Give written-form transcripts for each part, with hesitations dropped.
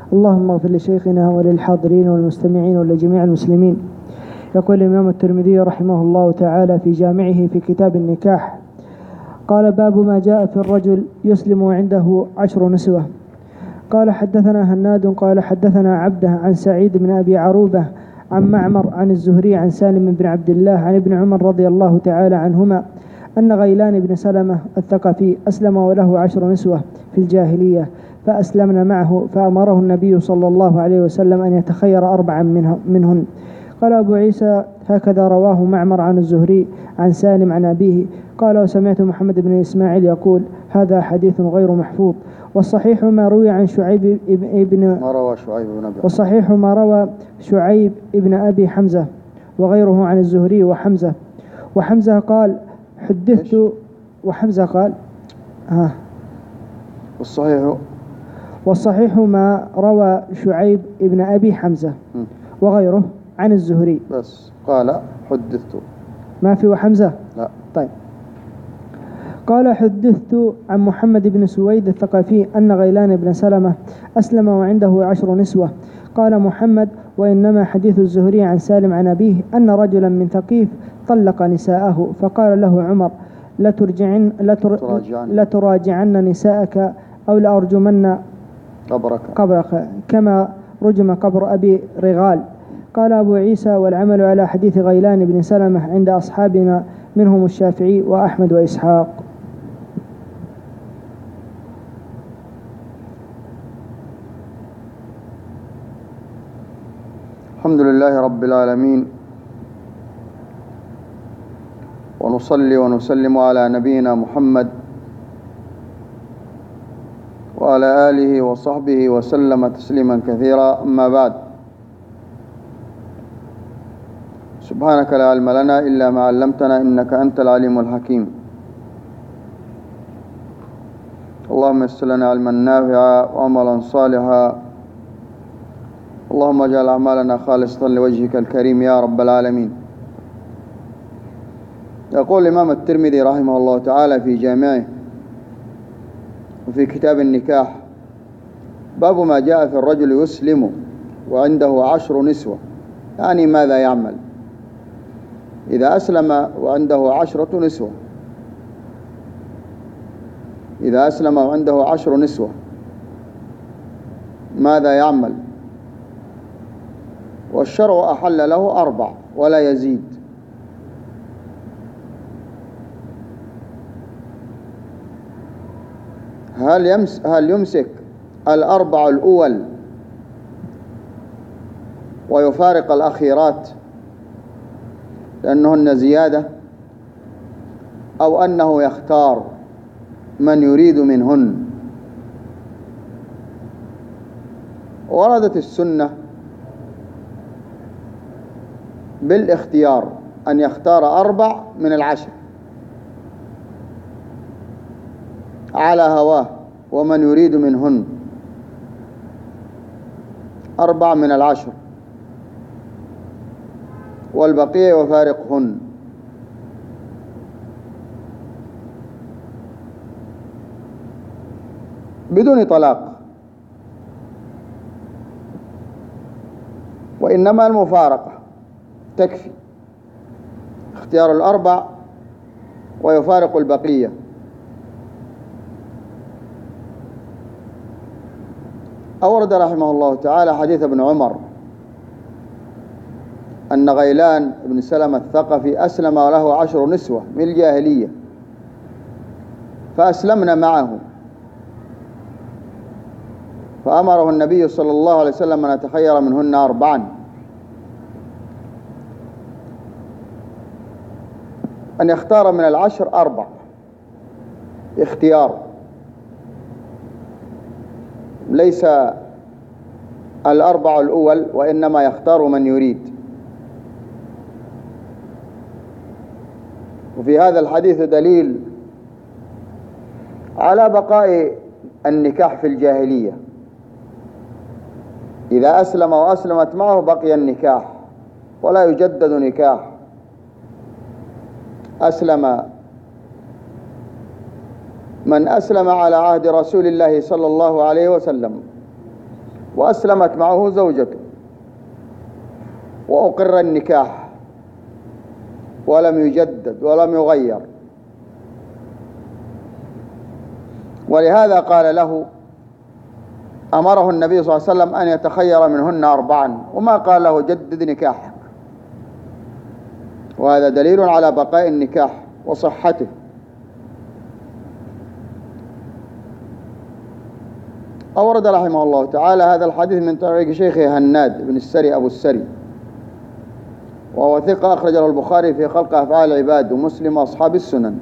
اللهم اغفر لشيخنا وللحاضرين والمستمعين ولجميع المسلمين. يقول الإمام الترمذي رحمه الله تعالى في جامعه في كتاب النكاح: قال: باب ما جاء في الرجل يسلم عنده 10 نسوة. قال: حدثنا هناد قال: حدثنا عبده عن سعيد بن أبي عروبة عن معمر عن الزهري عن سالم بن عبد الله عن ابن عمر رضي الله تعالى عنهما أن غيلان بن سلمة الثقفي أسلم وله 10 نسوة في الجاهلية، فأسلمن معه، فأمره النبي صلى الله عليه وسلم أن يتخير 4 منهن. قال أبو عيسى: هكذا رواه معمر عن الزهري عن سالم عن أبيه. قال: وسمعت محمد بن إسماعيل يقول: هذا حديث غير محفوظ. والصحيح ما روى عن شعيب ابن أبي حمزة وغيره عن الزهري وحمزة قال: حدثت. وحمزة قال: والصحيح ما روى شعيب ابن أبي حمزة وغيره عن الزهري. بس قال حدثت، ما في وحمزة؟ لا. طيب. قال: حدثت عن محمد بن سويد الثقفي أن غيلان بن سلمة أسلم وعنده 10 نسوة. قال محمد: وإنما حديث الزهري عن سالم عن أبيه أن رجلا من ثقيف طلق نساءه، فقال له عمر: لتراجعن نساءك أو لأرجمن قبرك كما رجم قبر أبي رغال. قال أبو عيسى: والعمل على حديث غيلان بن سلمة عند أصحابنا منهم الشافعي وأحمد وإسحاق. الحمد لله رب العالمين، ونصلي ونسلم على نبينا محمد وعلى آله وصحبه وسلم تسليما كثيرا. أما بعد، سبحانك لا علم لنا إلا ما علمتنا إنك أنت العليم الحكيم. اللهم يسر لنا علما نافعا وعملا صالحا، اللهم اجعل أعمالنا خالصة لوجهك الكريم يا رب العالمين. يقول الإمام الترمذي رحمه الله تعالى في جامعه وفي كتاب النكاح: باب ما جاء في الرجل يسلم وعنده 10 نسوة. يعني ماذا يعمل إذا أسلم وعنده 10 نسوة؟ إذا أسلم وعنده 10 نسوة ماذا يعمل؟ والشرع أحل له 4 ولا يزيد. هل يمسك 4 الأول ويفارق الأخيرات لأنهن زيادة، أو أنه يختار من يريد منهن؟ وردت السنة بالاختيار، أن يختار 4 من 10 على هواه ومن يريد منهن، 4 من 10 والبقية يفارقهن. بدون طلاق، وإنما المفارقة تكفي، اختيار 4 ويفارق البقية. أورد رحمه الله تعالى حديث ابن عمر أن غيلان بن سلمة الثقفي أسلم وله 10 نسوة من الجاهلية، فأسلمنا معه، فأمره النبي صلى الله عليه وسلم أن يتخير منهن 4، أن يختار من 10 4 اختيار، ليس 4 الأول، وإنما يختار من يريد. وفي هذا الحديث دليل على بقاء النكاح في الجاهلية. إذا أسلم وأسلمت معه بقي النكاح ولا يجدد نكاح. من أسلم على عهد رسول الله صلى الله عليه وسلم وأسلمت معه زوجته وأقر النكاح ولم يجدد ولم يغير، ولهذا قال له أمره النبي صلى الله عليه وسلم أن يتخير منهن 4 وما قال له جدد نكاحك، وهذا دليل على بقاء النكاح وصحته. أورد رحمه الله تعالى هذا الحديث من طريق شيخه هناد بن السري أبو السري، وهو ثقة أخرج له البخاري في خلق أفعال العباد ومسلم وأصحاب السنن.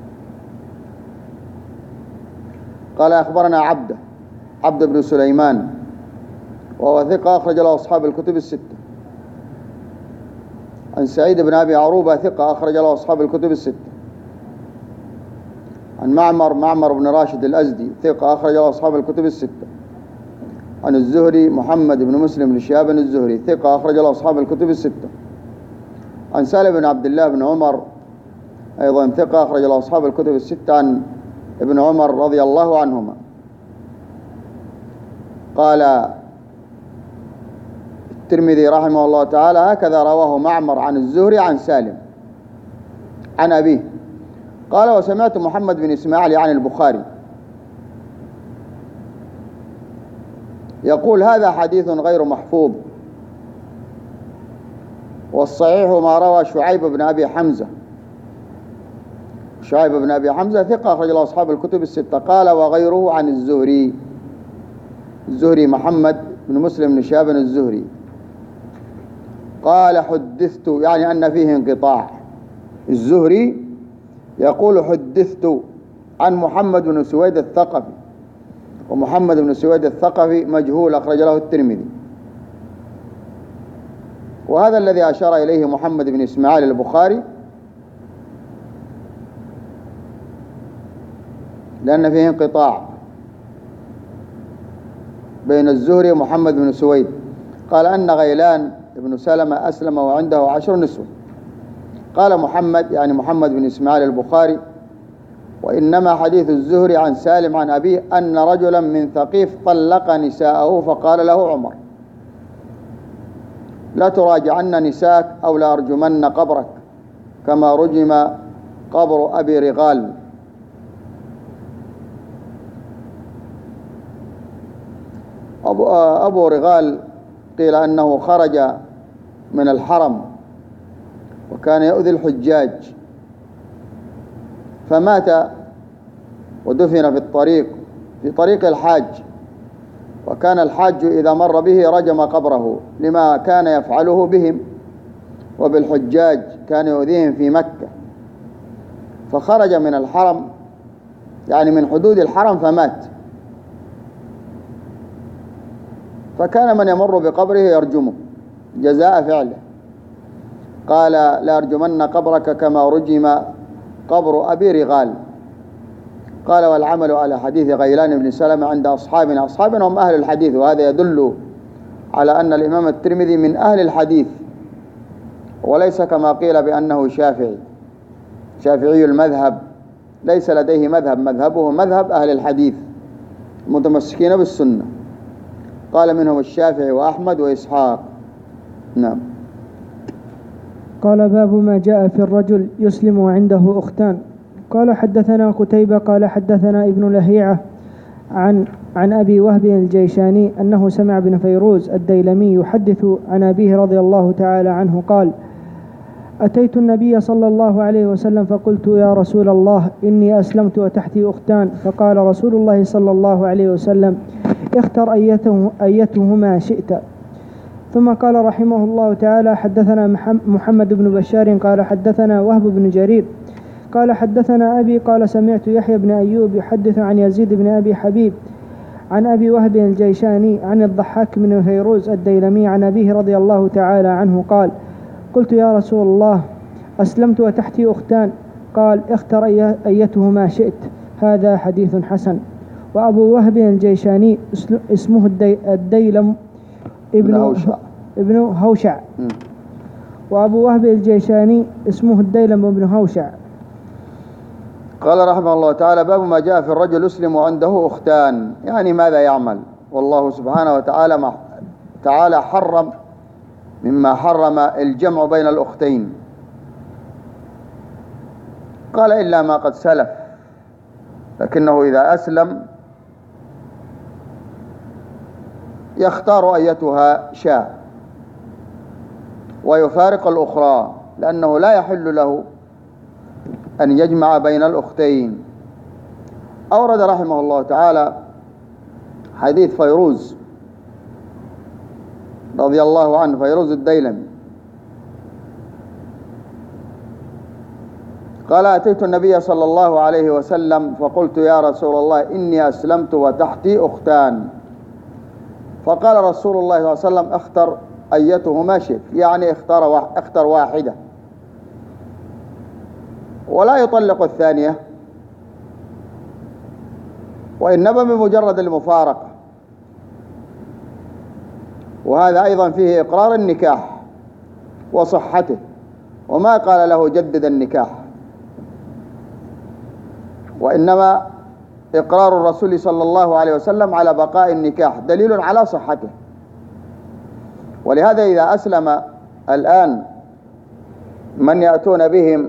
قال أخبرنا عبد بن سليمان، وهو ثقة أخرج له أصحاب الكتب الستة. عن سعيد بن أبي عروبة ثقة أخرج له أصحاب الكتب الستة. عن معمر بن راشد الأزدي ثقة أخرج له أصحاب الكتب الستة. عن الزهري محمد بن مسلم بن شهاب الزهري ثقة أخرج له أصحاب الكتب الستة. عن سالم بن عبد الله بن عمر أيضا ثقة أخرج له أصحاب الكتب الستة. عن ابن عمر رضي الله عنهما قال الترمذي رحمه الله تعالى هكذا رواه معمر عن الزهري عن سالم عن أبيه. قال وسمعت محمد بن إسماعيل عن البخاري يقول هذا حديث غير محفوظ، والصحيح ما روى شعيب بن أبي حمزة. شعيب بن أبي حمزة ثقة أخرج له أصحاب الكتب الستة. قال وغيره عن الزهري محمد بن مسلم بن شهاب الزهري قال حدثت، يعني أن فيه انقطاع. الزهري يقول حدثت عن محمد بن سويد الثقفي، ومحمد بن سويد الثقفي مجهول أخرج له الترمذي. وهذا الذي أشار إليه محمد بن إسماعيل البخاري، لأن فيه انقطاع بين الزهري ومحمد بن سويد. قال أن غيلان بن سلمة أسلم وعنده 10 نسوة. قال محمد، يعني محمد بن إسماعيل البخاري، وإنما حديث الزهري عن سالم عن أبيه أن رجلا من ثقيف طلق نساءه فقال له عمر لا تراجعن نساك أو لا أرجمن قبرك كما رجم قبر أبي رغال. أبو رغال قيل أنه خرج من الحرم وكان يؤذي الحجاج فمات ودفن في طريق الحاج، وكان الحاج إذا مر به رجم قبره لما كان يفعله بهم وبالحجاج، كان يؤذيهم في مكة، فخرج من الحرم يعني من حدود الحرم فمات، فكان من يمر بقبره يرجمه جزاء فعله. قال لا أرجمن قبرك كما رجم قبر أبي رغال. قال والعمل على حديث غيلان بن سلمة عند أصحابنا هم أهل الحديث، وهذا يدل على أن الإمام الترمذي من أهل الحديث وليس كما قيل بأنه شافعي المذهب، ليس لديه مذهب، مذهبه مذهب أهل الحديث متمسكين بالسنة. قال منهم الشافعي وأحمد وإسحاق. نعم. قال باب ما جاء في الرجل يسلم وعنده أختان. قال حدثنا قتيبة قال حدثنا ابن لهيعة عن أبي وهب الجيشاني أنه سمع بن فيروز الديلمي يحدث عن أبيه رضي الله تعالى عنه قال أتيت النبي صلى الله عليه وسلم فقلت يا رسول الله إني أسلمت وتحتي أختان، فقال رسول الله صلى الله عليه وسلم اختر أيتهما شئت. ثم قال رحمه الله تعالى حدثنا محمد بن بشار قال حدثنا وهب بن جرير قال حدثنا أبي قال سمعت يحيى بن أيوب يحدث عن يزيد بن أبي حبيب عن أبي وهب الجيشاني عن الضحاك بن فيروز الديلمي عن أبيه رضي الله تعالى عنه قال قلت يا رسول الله أسلمت وتحتي أختان، قال اختر أيتهما شئت. هذا حديث حسن. وأبو وهب الجيشاني اسمه الديلم ابن هوشع. وأبو وهب الجيشاني اسمه الديلم ابن هوشع. قال رحمه الله تعالى باب ما جاء في الرجل يسلم وعنده أختان، يعني ماذا يعمل، والله سبحانه وتعالى حرم مما حرم الجمع بين الأختين، قال إلا ما قد سلف، لكنه إذا أسلم يختار أيتها شاء ويفارق الأخرى، لأنه لا يحل له أن يجمع بين الأختين. أورد رحمه الله تعالى حديث فيروز رضي الله عنه، فيروز الديلمي، قال: أتيت النبي صلى الله عليه وسلم فقلت: يا رسول الله إني أسلمت وتحتي أختان. فقال رسول الله صلى الله عليه وسلم: اختر أيتهما شئت، يعني اختر واحدة ولا يطلق الثانية، وإنما بمجرد المفارقة. وهذا أيضا فيه إقرار النكاح وصحته، وما قال له جدد النكاح، وإنما إقرار الرسول صلى الله عليه وسلم على بقاء النكاح دليل على صحته. ولهذا إذا أسلم الآن من يأتون بهم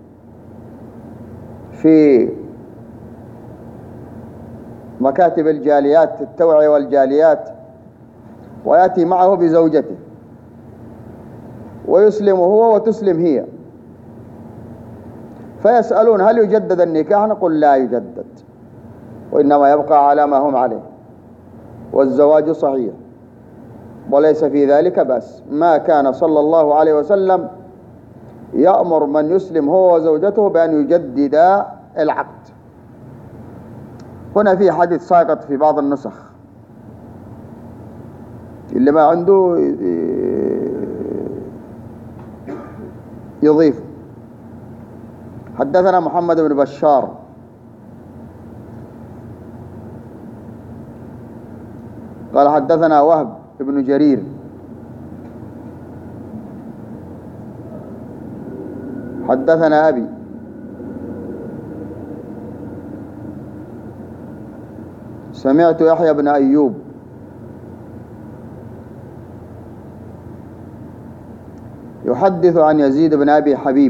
في مكاتب الجاليات، التوعية والجاليات، ويأتي معه بزوجته ويسلم هو وتسلم هي، فيسألون: هل يجدد النكاح؟ نقول: لا يجدد، وإنما يبقى على ما هم عليه، والزواج صحيح وليس في ذلك بأس. ما كان صلى الله عليه وسلم يأمر من يسلم هو وزوجته بأن يجددا العقد. هنا في حديث ساقط في بعض النسخ، اللي ما عنده يضيف. حدثنا محمد بن بشار قال: حدثنا وهب بن جرير حدثنا أبي سمعت يحيى بن أيوب يحدث عن يزيد بن أبي حبيب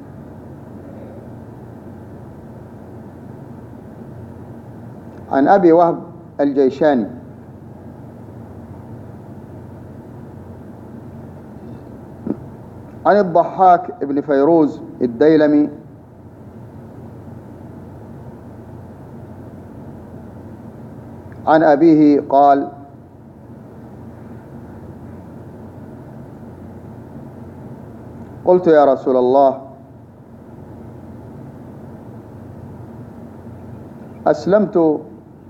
عن أبي وهب الجيشاني عن الضحاك بن فيروز الديلمي عن أبيه قال: قلت: يا رسول الله أسلمت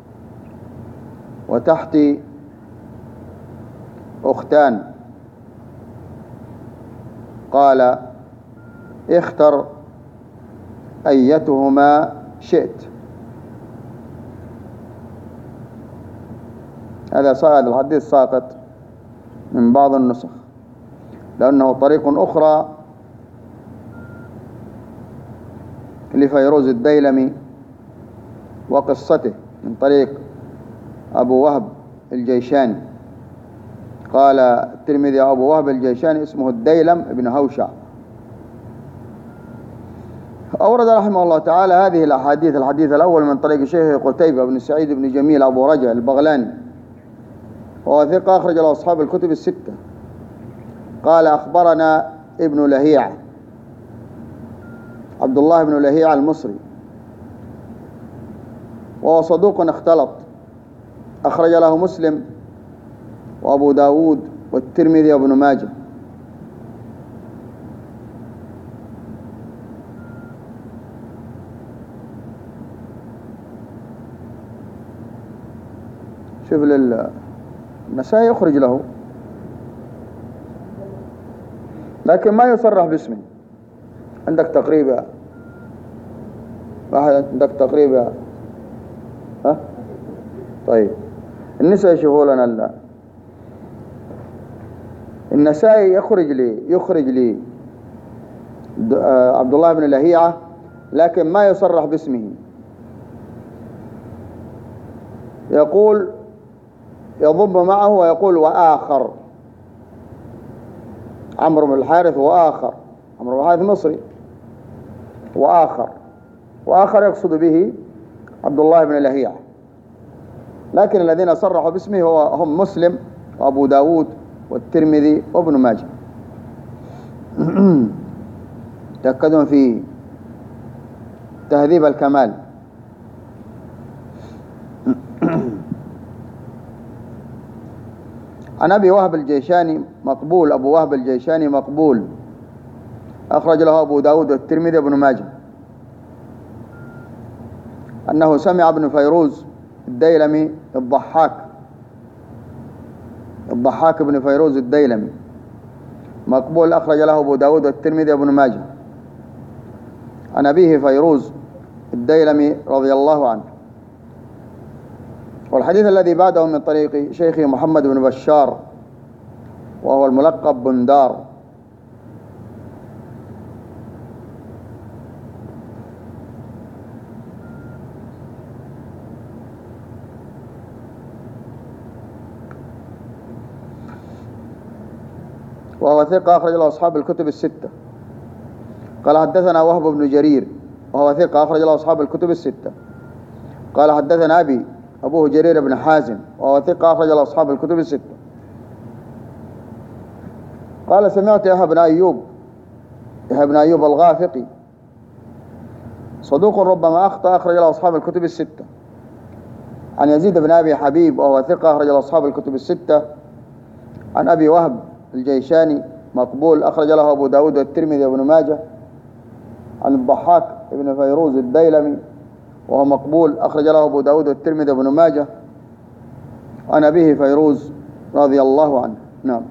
وتحتي أختان. قال: اختر أيتهما شئت. هذا الحديث ساقط من بعض النسخ، لأنه طريق أخرى لفيروز الديلمي وقصته من طريق أبو وهب الجيشاني. قال الترمذي: أبو وهب الجيشاني اسمه الديلم بن هوشع. أورد رحمه الله تعالى هذه الأحاديث: الحديث الأول من طريق شيخ قتيبة بن سعيد بن جميل أبو رجع البغلاني، وهو ثقة أخرج له أصحاب الكتب الستة. قال: أخبرنا ابن لهيعة عبد الله بن لهيعة المصري، وهو صدوق اختلط، أخرج له مسلم وأبو داود والترمذي وابن ماجه. شوف النسائي يخرج له، لكن ما يصرح باسمه. عندك تقريبا واحد، عندك تقريبا ها؟ طيب النساء يشوفوا لنا النسائي يخرج لي عبد الله بن لهيعة، لكن ما يصرح باسمه. يقول: يضم معه ويقول وآخر. عمرو بن الحارث وآخر، عمرو بن الحارث مصري، وآخر يقصد به عبد الله بن لهيعة، لكن الذين صرحوا باسمه هم مسلم وأبو داود والترمذي وابن ماجه. تأكدون في تهذيب الكمال. عن أبي وهب الجيشاني مقبول، أبو وهب الجيشاني مقبول، أخرج له أبو داود والترمذي وابن ماجه، أنه سمع ابن فيروز الديلمي الضحاك بن فيروز الديلمي مقبول، أخرج له أبو داود والترمذي وابن ماجه، عن أبيه فيروز الديلمي رضي الله عنه. والحديث الذي بعده من طريق شيخي محمد بن بشار وهو الملقب بندار. وهو ثقة أخرج له أصحاب الكتب الستة. قال حدثنا وهب بن جرير وهو ثقة أخرج له أصحاب الكتب الستة. قال حدثنا أبوه جرير بن حازم وهو ثقة أخرج له أصحاب الكتب الستة. قال سمعت يحيى بن أيوب الغافقي صدوق ربما أخطأ، أخرج له أصحاب الكتب الستة. عن يزيد بن أبي حبيب وهو ثقة أخرج له أصحاب الكتب الستة. عن أبي وهب الجيشاني مقبول، أخرج له أبو داود والترمذي وابن ماجه. عن الضحاك بن فيروز الديلمي وهو مقبول، أخرج له أبو داود والترمذي وابن ماجه. عن أبيه فيروز رضي الله عنه. نعم.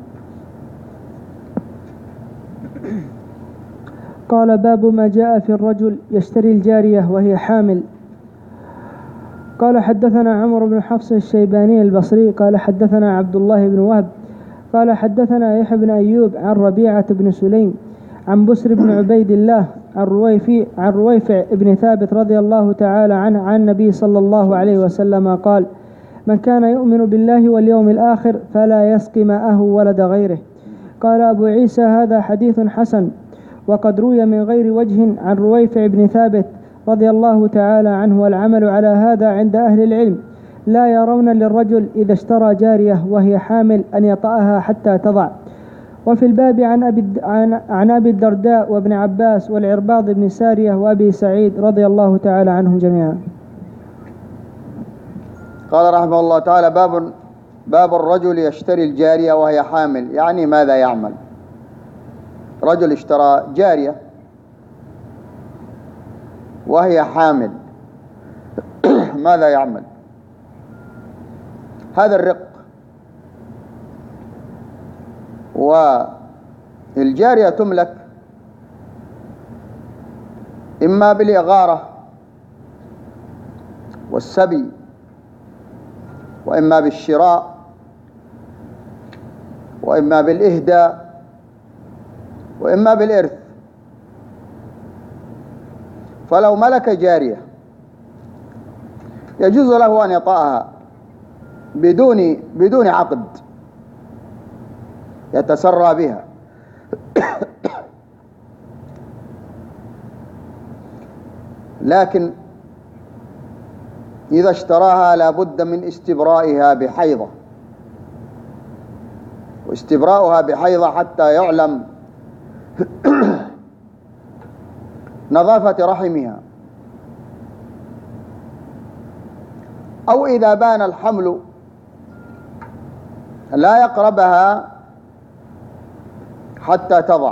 قال باب ما جاء في الرجل يشتري الجارية وهي حامل. قال حدثنا عمرو بن حفص الشيباني البصري قال حدثنا عبد الله بن وهب قال حدثنا يحيى بن أيوب عن ربيعة بن سليم عن بسر بن عبيد الله عن رويفع بن ثابت رضي الله تعالى عنه عن النبي صلى الله عليه وسلم قال: من كان يؤمن بالله واليوم الآخر فلا يسقي ماءه ولد غيره. قال أبو عيسى هذا حديث حسن، وقد روي من غير وجه عن رويفع بن ثابت رضي الله تعالى عنه، والعمل على هذا عند أهل العلم. لا يرون للرجل إذا اشترى جارية وهي حامل أن يطأها حتى تضع. وفي الباب عن أبي الدرداء وابن عباس والعرباض بن سارية وأبي سعيد رضي الله تعالى عنهم جميعا. قال رحمه الله تعالى: باب الرجل يشتري الجارية وهي حامل، يعني ماذا يعمل؟ رجل اشترى جارية وهي حامل ماذا يعمل؟ هذا الرق. والجارية تملك إما بالإغارة والسبي، وإما بالشراء، وإما بالإهداء، وإما بالإرث. فلو ملك جارية يجوز له أن يطأها بدون عقد يتسرى بها، لكن إذا اشتراها لا بد من استبرائها بحيضة، واستبراؤها بحيضة حتى يعلم نظافة رحمها، أو إذا بان الحمل لا يقربها حتى تضع.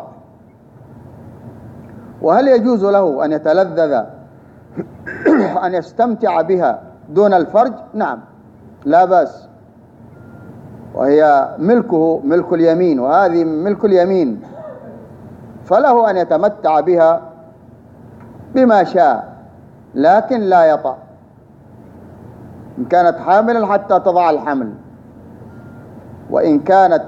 وهل يجوز له أن يتلذذ أن يستمتع بها دون الفرج؟ نعم، لا بأس، وهي ملكه ملك اليمين، وهذه ملك اليمين، فله أن يتمتع بها بما شاء، لكن لا يطأ إن كانت حاملا حتى تضع الحمل، وإن كانت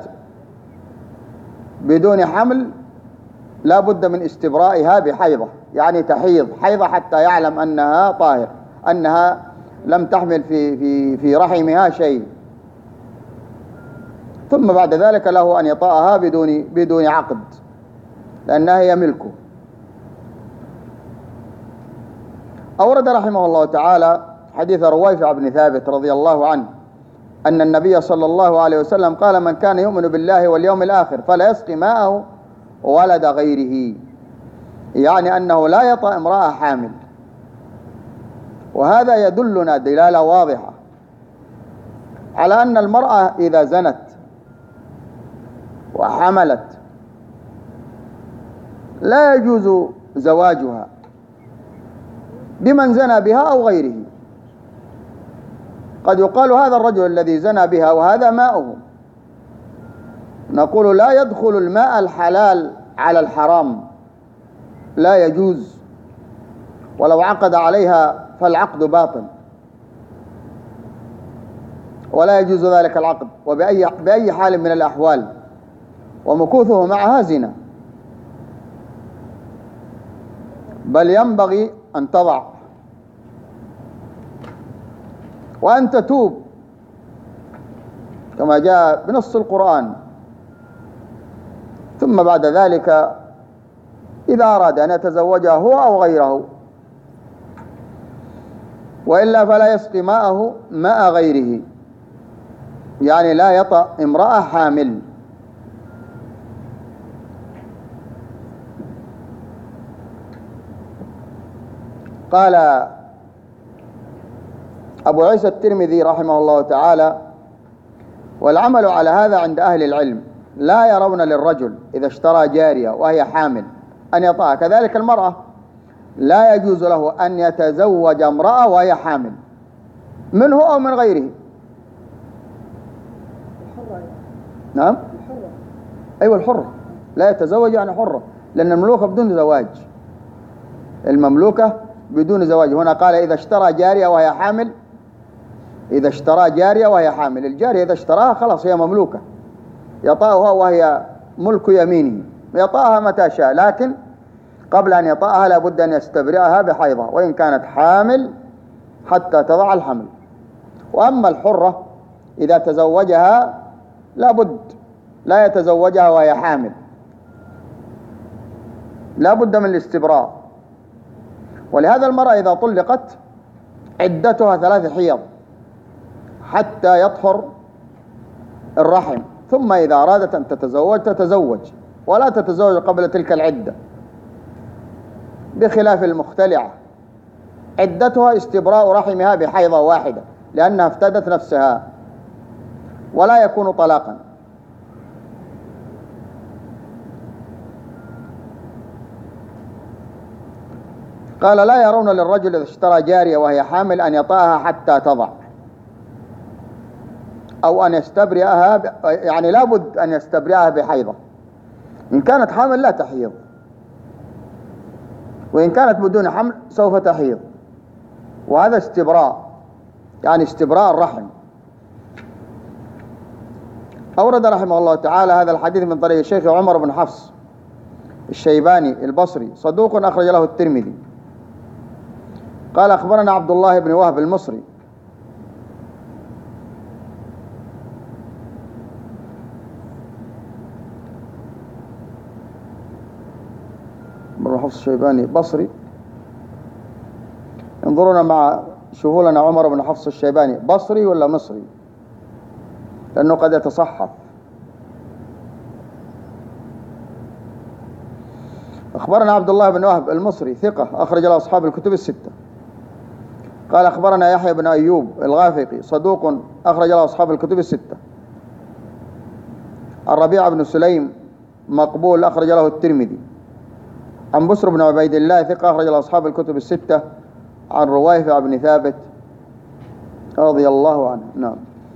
بدون حمل لا بد من استبرائها بحيضة، يعني تحيض حيضة حتى يعلم أنها طاهر، أنها لم تحمل في رحمها شيء. ثم بعد ذلك له أن يطأها بدون عقد، لأنها هي ملكه. أورد رحمه الله تعالى حديث رويفع بن ثابت رضي الله عنه أن النبي صلى الله عليه وسلم قال: من كان يؤمن بالله واليوم الآخر فلا يسقي ماءه ولد غيره، يعني أنه لا يطأ امرأة حامل. وهذا يدلنا دلالة واضحة على أن المرأة إذا زنت وحملت لا يجوز زواجها بمن زنى بها أو غيره. قد يقال هذا الرجل الذي زنى بها وهذا ماؤه، نقول لا يدخل الماء الحلال على الحرام، لا يجوز، ولو عقد عليها فالعقد باطل، ولا يجوز ذلك العقد وبأي حال من الأحوال، ومكوثه معها زنا، بل ينبغي أن تضع وأن تتوب كما جاء بنص القرآن. ثم بعد ذلك إذا أراد أن يتزوجها هو أو غيره، وإلا فلا يسقي ماءه ماء غيره، يعني لا يطأ امرأة حامل. قال أبو عيسى الترمذي رحمه الله تعالى: والعمل على هذا عند أهل العلم، لا يرون للرجل إذا اشترى جارية وهي حامل أن يطأها، كذلك المرأة لا يجوز له أن يتزوج امرأة وهي حامل منه أو من غيره. نعم، أيوة الحرة لا يتزوج، يعني حرة، لأن المملوكة بدون زواج، المملوكة بدون زواج. هنا قال إذا اشترى جارية وهي حامل، إذا اشترى جارية وهي حامل، الجارية إذا اشتراها خلاص هي مملوكة، يطأها وهي ملك يمينه، يطأها متى شاء، لكن قبل أن يطأها لابد أن يستبرئها بحيضة، وإن كانت حامل حتى تضع الحمل. وأما الحرة إذا تزوجها لابد لا يتزوجها وهي حامل، لابد من الاستبراء. ولهذا المرأة إذا طلقت عدتها 3 حيض حتى يطهر الرحم، ثم إذا أرادت أن تتزوج ولا تتزوج قبل تلك العدة، بخلاف المختلعة عدتها استبراء رحمها بحيضة واحدة، لأنها افتدت نفسها، ولا يكون طلاقا. قال: لا يرون للرجل إذا اشترى جارية وهي حامل أن يطأها حتى تضع، أو أن يستبرئها يعني لابد أن يستبرئها بحيضة. إن كانت حامل لا تحيض، وإن كانت بدون حمل سوف تحيض، وهذا استبراء، يعني استبراء الرحم. أورد رحمه الله تعالى هذا الحديث من طريق الشيخ عمر بن حفص الشيباني البصري، صدوق أخرج له الترمذي. قال: أخبرنا عبد الله بن وهب المصري بن حفص الشيباني بصري. انظرونا مع شوفوا لنا عمر بن حفص الشيباني بصري ولا مصري، لأنه قد يتصحف. أخبرنا عبد الله بن وهب المصري ثقة أخرج له أصحاب الكتب الستة. قال: أخبرنا يحيى بن أيوب الغافقي صدوق أخرج له أصحاب الكتب الستة. الربيع بن سليم مقبول أخرج له الترمذي. عن بسر بن عبيد الله ثقة أخرج له أصحاب الكتب الستة. عن رويفع بن ثابت رضي الله عنه. نعم.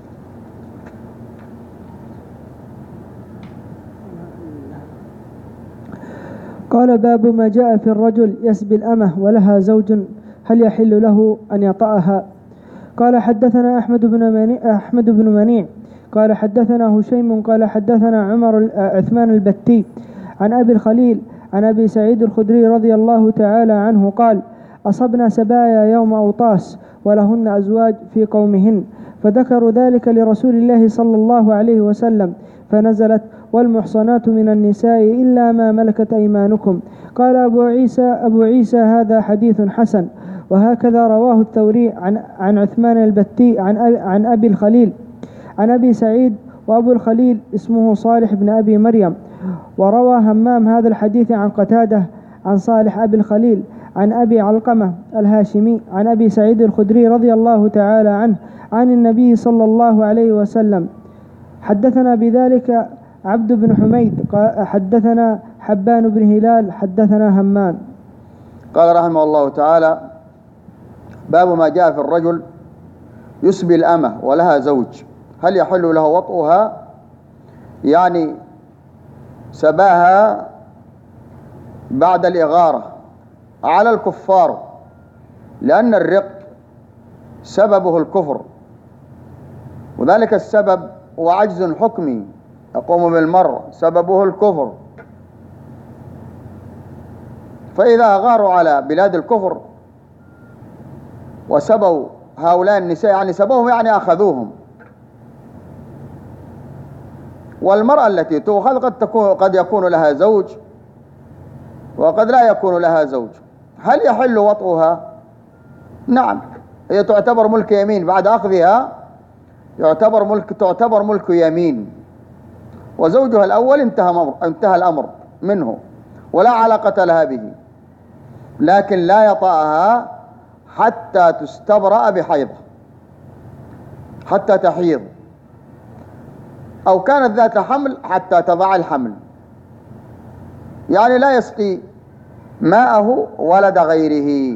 قال: باب ما جاء في الرجل يسبي الأمة ولها زوج، هل يحل له أن يطأها؟ قال: حدثنا أحمد بن منيع قال: حدثنا هشيم قال: حدثنا عثمان البتي عن أبي الخليل عن أبي سعيد الخدري رضي الله تعالى عنه قال: أصبنا سبايا يوم أوطاس ولهن أزواج في قومهن، فذكروا ذلك لرسول الله صلى الله عليه وسلم، فنزلت: والمحصنات من النساء إلا ما ملكت أيمانكم. قال أبو عيسى هذا حديث حسن. وهكذا رواه الثوري عن عثمان البتي عن أبي الخليل عن أبي سعيد، وأبو الخليل اسمه صالح بن أبي مريم. وروى همام هذا الحديث عن قتادة عن صالح أبي الخليل عن أبي علقمة الهاشمي عن أبي سعيد الخدري رضي الله تعالى عنه عن النبي صلى الله عليه وسلم. حدثنا بذلك عبد بن حميد حدثنا حبان بن هلال حدثنا همام. قال رحمه الله تعالى: باب ما جاء في الرجل يسبي الأمة ولها زوج، هل يحل له وطئها؟ يعني سباها بعد الإغارة على الكفار، لأن الرق سببه الكفر، وذلك السبب هو عجز حكمي يقوم بالمرء سببه الكفر. فإذا أغاروا على بلاد الكفر وسبوا هؤلاء النساء، يعني سبوهم يعني أخذوهم، والمرأة التي تؤخذ قد يكون لها زوج وقد لا يكون لها زوج، هل يحل وطئها؟ نعم، هي تعتبر ملك يمين، بعد أخذها تعتبر ملك يمين، وزوجها الأول انتهى الأمر منه ولا علاقة لها به، لكن لا يطأها حتى تستبرأ بحيضة، حتى تحيض، أو كانت ذات حمل حتى تضع الحمل، يعني لا يسقي ماءه ولد غيره.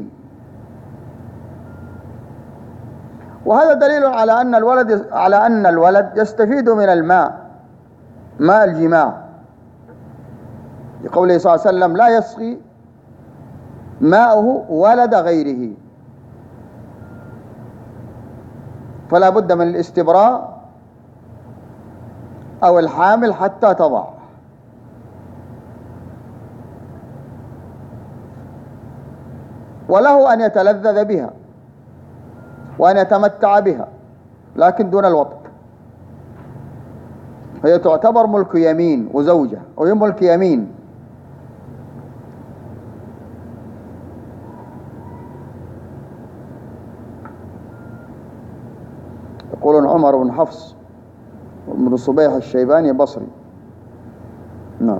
وهذا دليل على أن الولد يستفيد من الماء، ماء الجماع، لقوله صلى الله عليه وسلم: لا يسقي ماءه ولد غيره. فلا بد من الاستبراء أو الحامل حتى تضع. وله أن يتلذذ بها وأن يتمتع بها، لكن دون الوطء. هي تعتبر ملك يمين وزوجة، وهي ملك يمين. يقولون عمر بن حفص بن صبيح الشيباني بصري. نعم.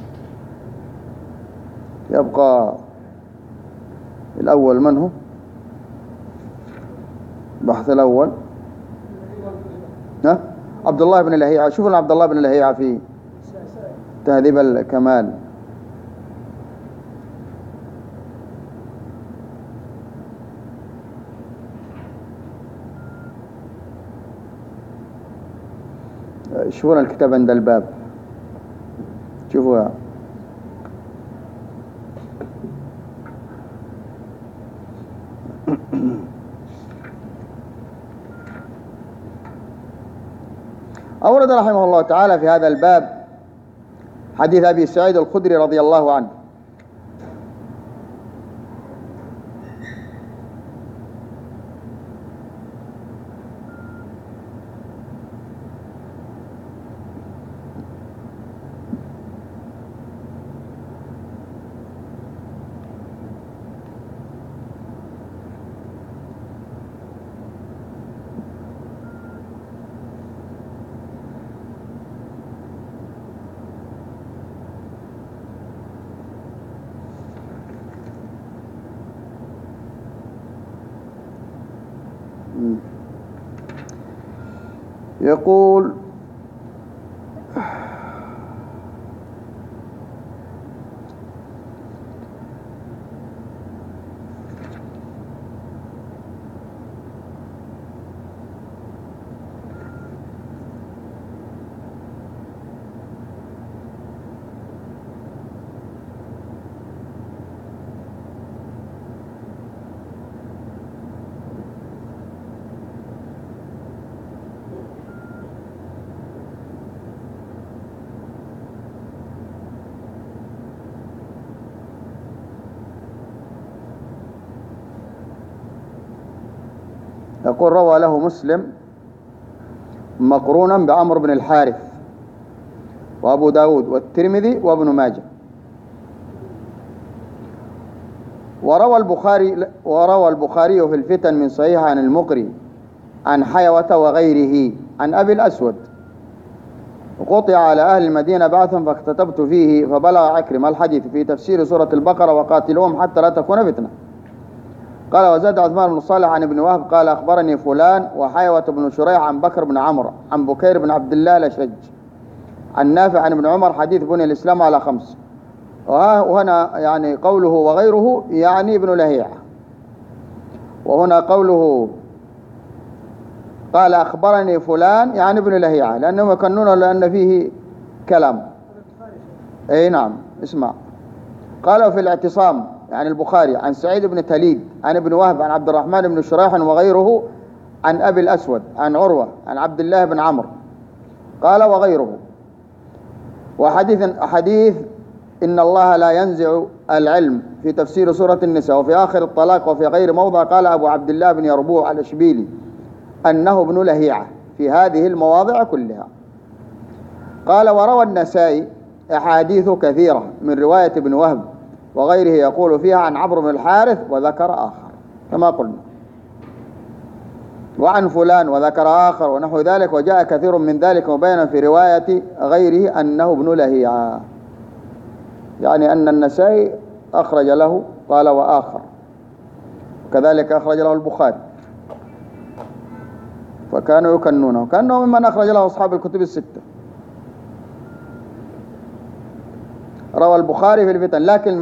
يبقى الأول من هو؟ البحث الأول عبد الله بن لهيعة. شوفوا عبد الله بن لهيعة في تهذيب الكمال. شوفوا الكتاب عند الباب، شوفوا أورد رحمه الله تعالى في هذا الباب حديث أبي سعيد الخدري رضي الله عنه. يقول: يقول روى له مسلم مقرونا بعمرو بن الحارث وأبو داود والترمذي وابن ماجه. وروى البخاري في الفتن من صحيح عن المقري عن حيوة وغيره عن أبي الأسود: قطع على أهل المدينة بعث فاكتتبت فيه فبلغ عكرمة الحديث في تفسير سورة البقرة: وقاتلوهم حتى لا تكون فتنة. قال: وزاد عثمان بن صالح عن ابن وهب قال: أخبرني فلان وحيوة بن شريح عن بكر بن عمرو عن بكير بن عبد الله الأشج عن نافع عن ابن عمر حديث بني الإسلام على 5. وهنا يعني قوله وغيره يعني ابن لهيعة، وهنا قوله قال أخبرني فلان يعني ابن لهيعة، لأنهم يكنون لأن فيه كلام. أي نعم. اسمع، قالوا في الاعتصام يعني البخاري عن سعيد بن تليد عن ابن وهب عن عبد الرحمن بن شريح وغيره عن أبي الأسود عن عروة عن عبد الله بن عمرو قال وغيره. وحديث إن الله لا ينزع العلم في تفسير سورة النساء وفي آخر الطلاق وفي غير موضع قال أبو عبد الله بن يربوع الأشبيلي أنه ابن لهيعة في هذه المواضع كلها. قال: وروى النسائي أحاديث كثيرة من رواية ابن وهب وغيره يقول فيها عن عمرو بن الحارث وذكر آخر كما قلنا، وعن فلان وذكر آخر ونحو ذلك، وجاء كثير من ذلك مبينا في رواية غيره أنه ابن لهيعة، يعني أن النسائي أخرج له قال وآخر، كذلك أخرج له البخاري، فكانوا يكنونه كأنه ممن أخرج له أصحاب الكتب الستة. روى البخاري في الفتن، لكن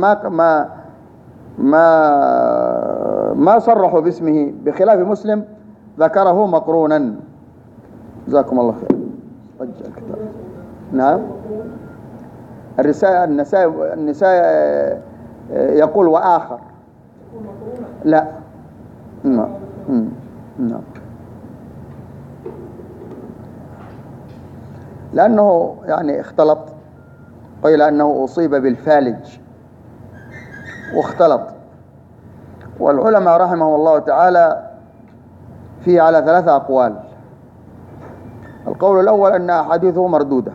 ما صرحوا باسمه، بخلاف مسلم ذكره مقرونا. جزاكم الله خير. رجع الكتاب. نعم. النساء يقول وآخر. لا. نعم. نعم. لأنه يعني اختلط، قيل أنه أصيب بالفالج واختلط. والعلماء رحمه الله تعالى فيه على 3 أقوال. القول الأول أن أحاديثه مردودة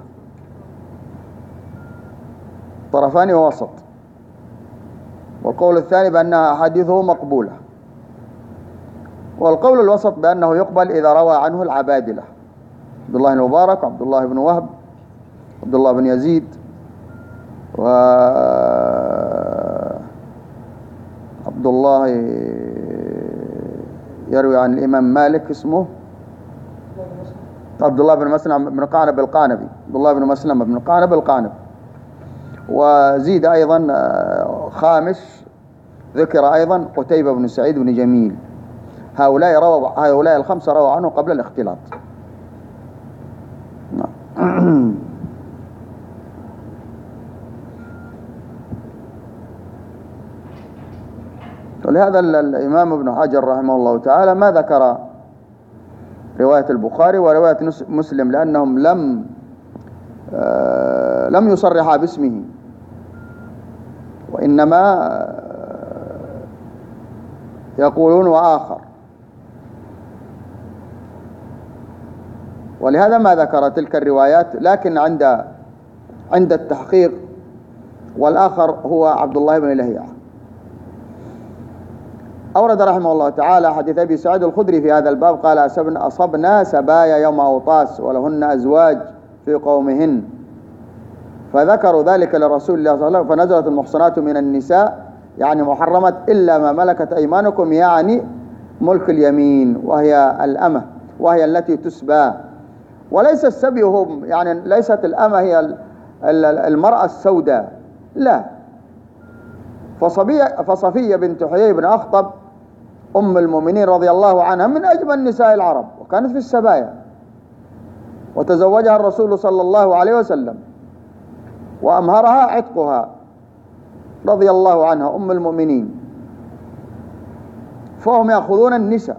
طرفان ووسط، والقول الثاني بأن أحاديثه مقبولة، والقول الوسط بأنه يقبل إذا روى عنه العبادلة: عبد الله بن مبارك وعبد الله بن وهب وعبد الله بن يزيد وعبد الله يروي عن الإمام مالك اسمه عبد الله بن مسلم بن قعنب القعنبي، عبد الله بن مسلم بن قعنب القعنبي. وزيد أيضا خامس ذكر أيضا قتيبة بن سعيد بن جميل. هؤلاء ال5 رووا عنه قبل الاختلاط. ولهذا الإمام ابن حجر رحمه الله تعالى ما ذكر رواية البخاري ورواية مسلم، لأنهم لم يصرحا باسمه، وإنما يقولون وآخر، ولهذا ما ذكر تلك الروايات. لكن عند التحقيق والآخر هو عبد الله بن لهيعة. أورد رحمه الله تعالى حديث أبي سعيد الخدري في هذا الباب قال: أصبنا سبايا يوم أوطاس ولهن أزواج في قومهن، فذكروا ذلك لرسول الله صلى الله عليه وسلم، فنزلت المحصنات من النساء يعني محرمة إلا ما ملكت أيمانكم، يعني ملك اليمين، وهي الأمة، وهي التي تسبى. وليس السبي هم يعني ليست الأمة هي المرأة السوداء، لا. فصفية بنت حيي بن أخطب أم المؤمنين رضي الله عنها من أجمل نساء العرب، وكانت في السبايا، وتزوجها الرسول صلى الله عليه وسلم، وأمهرها عتقها رضي الله عنها أم المؤمنين. فهم يأخذون النساء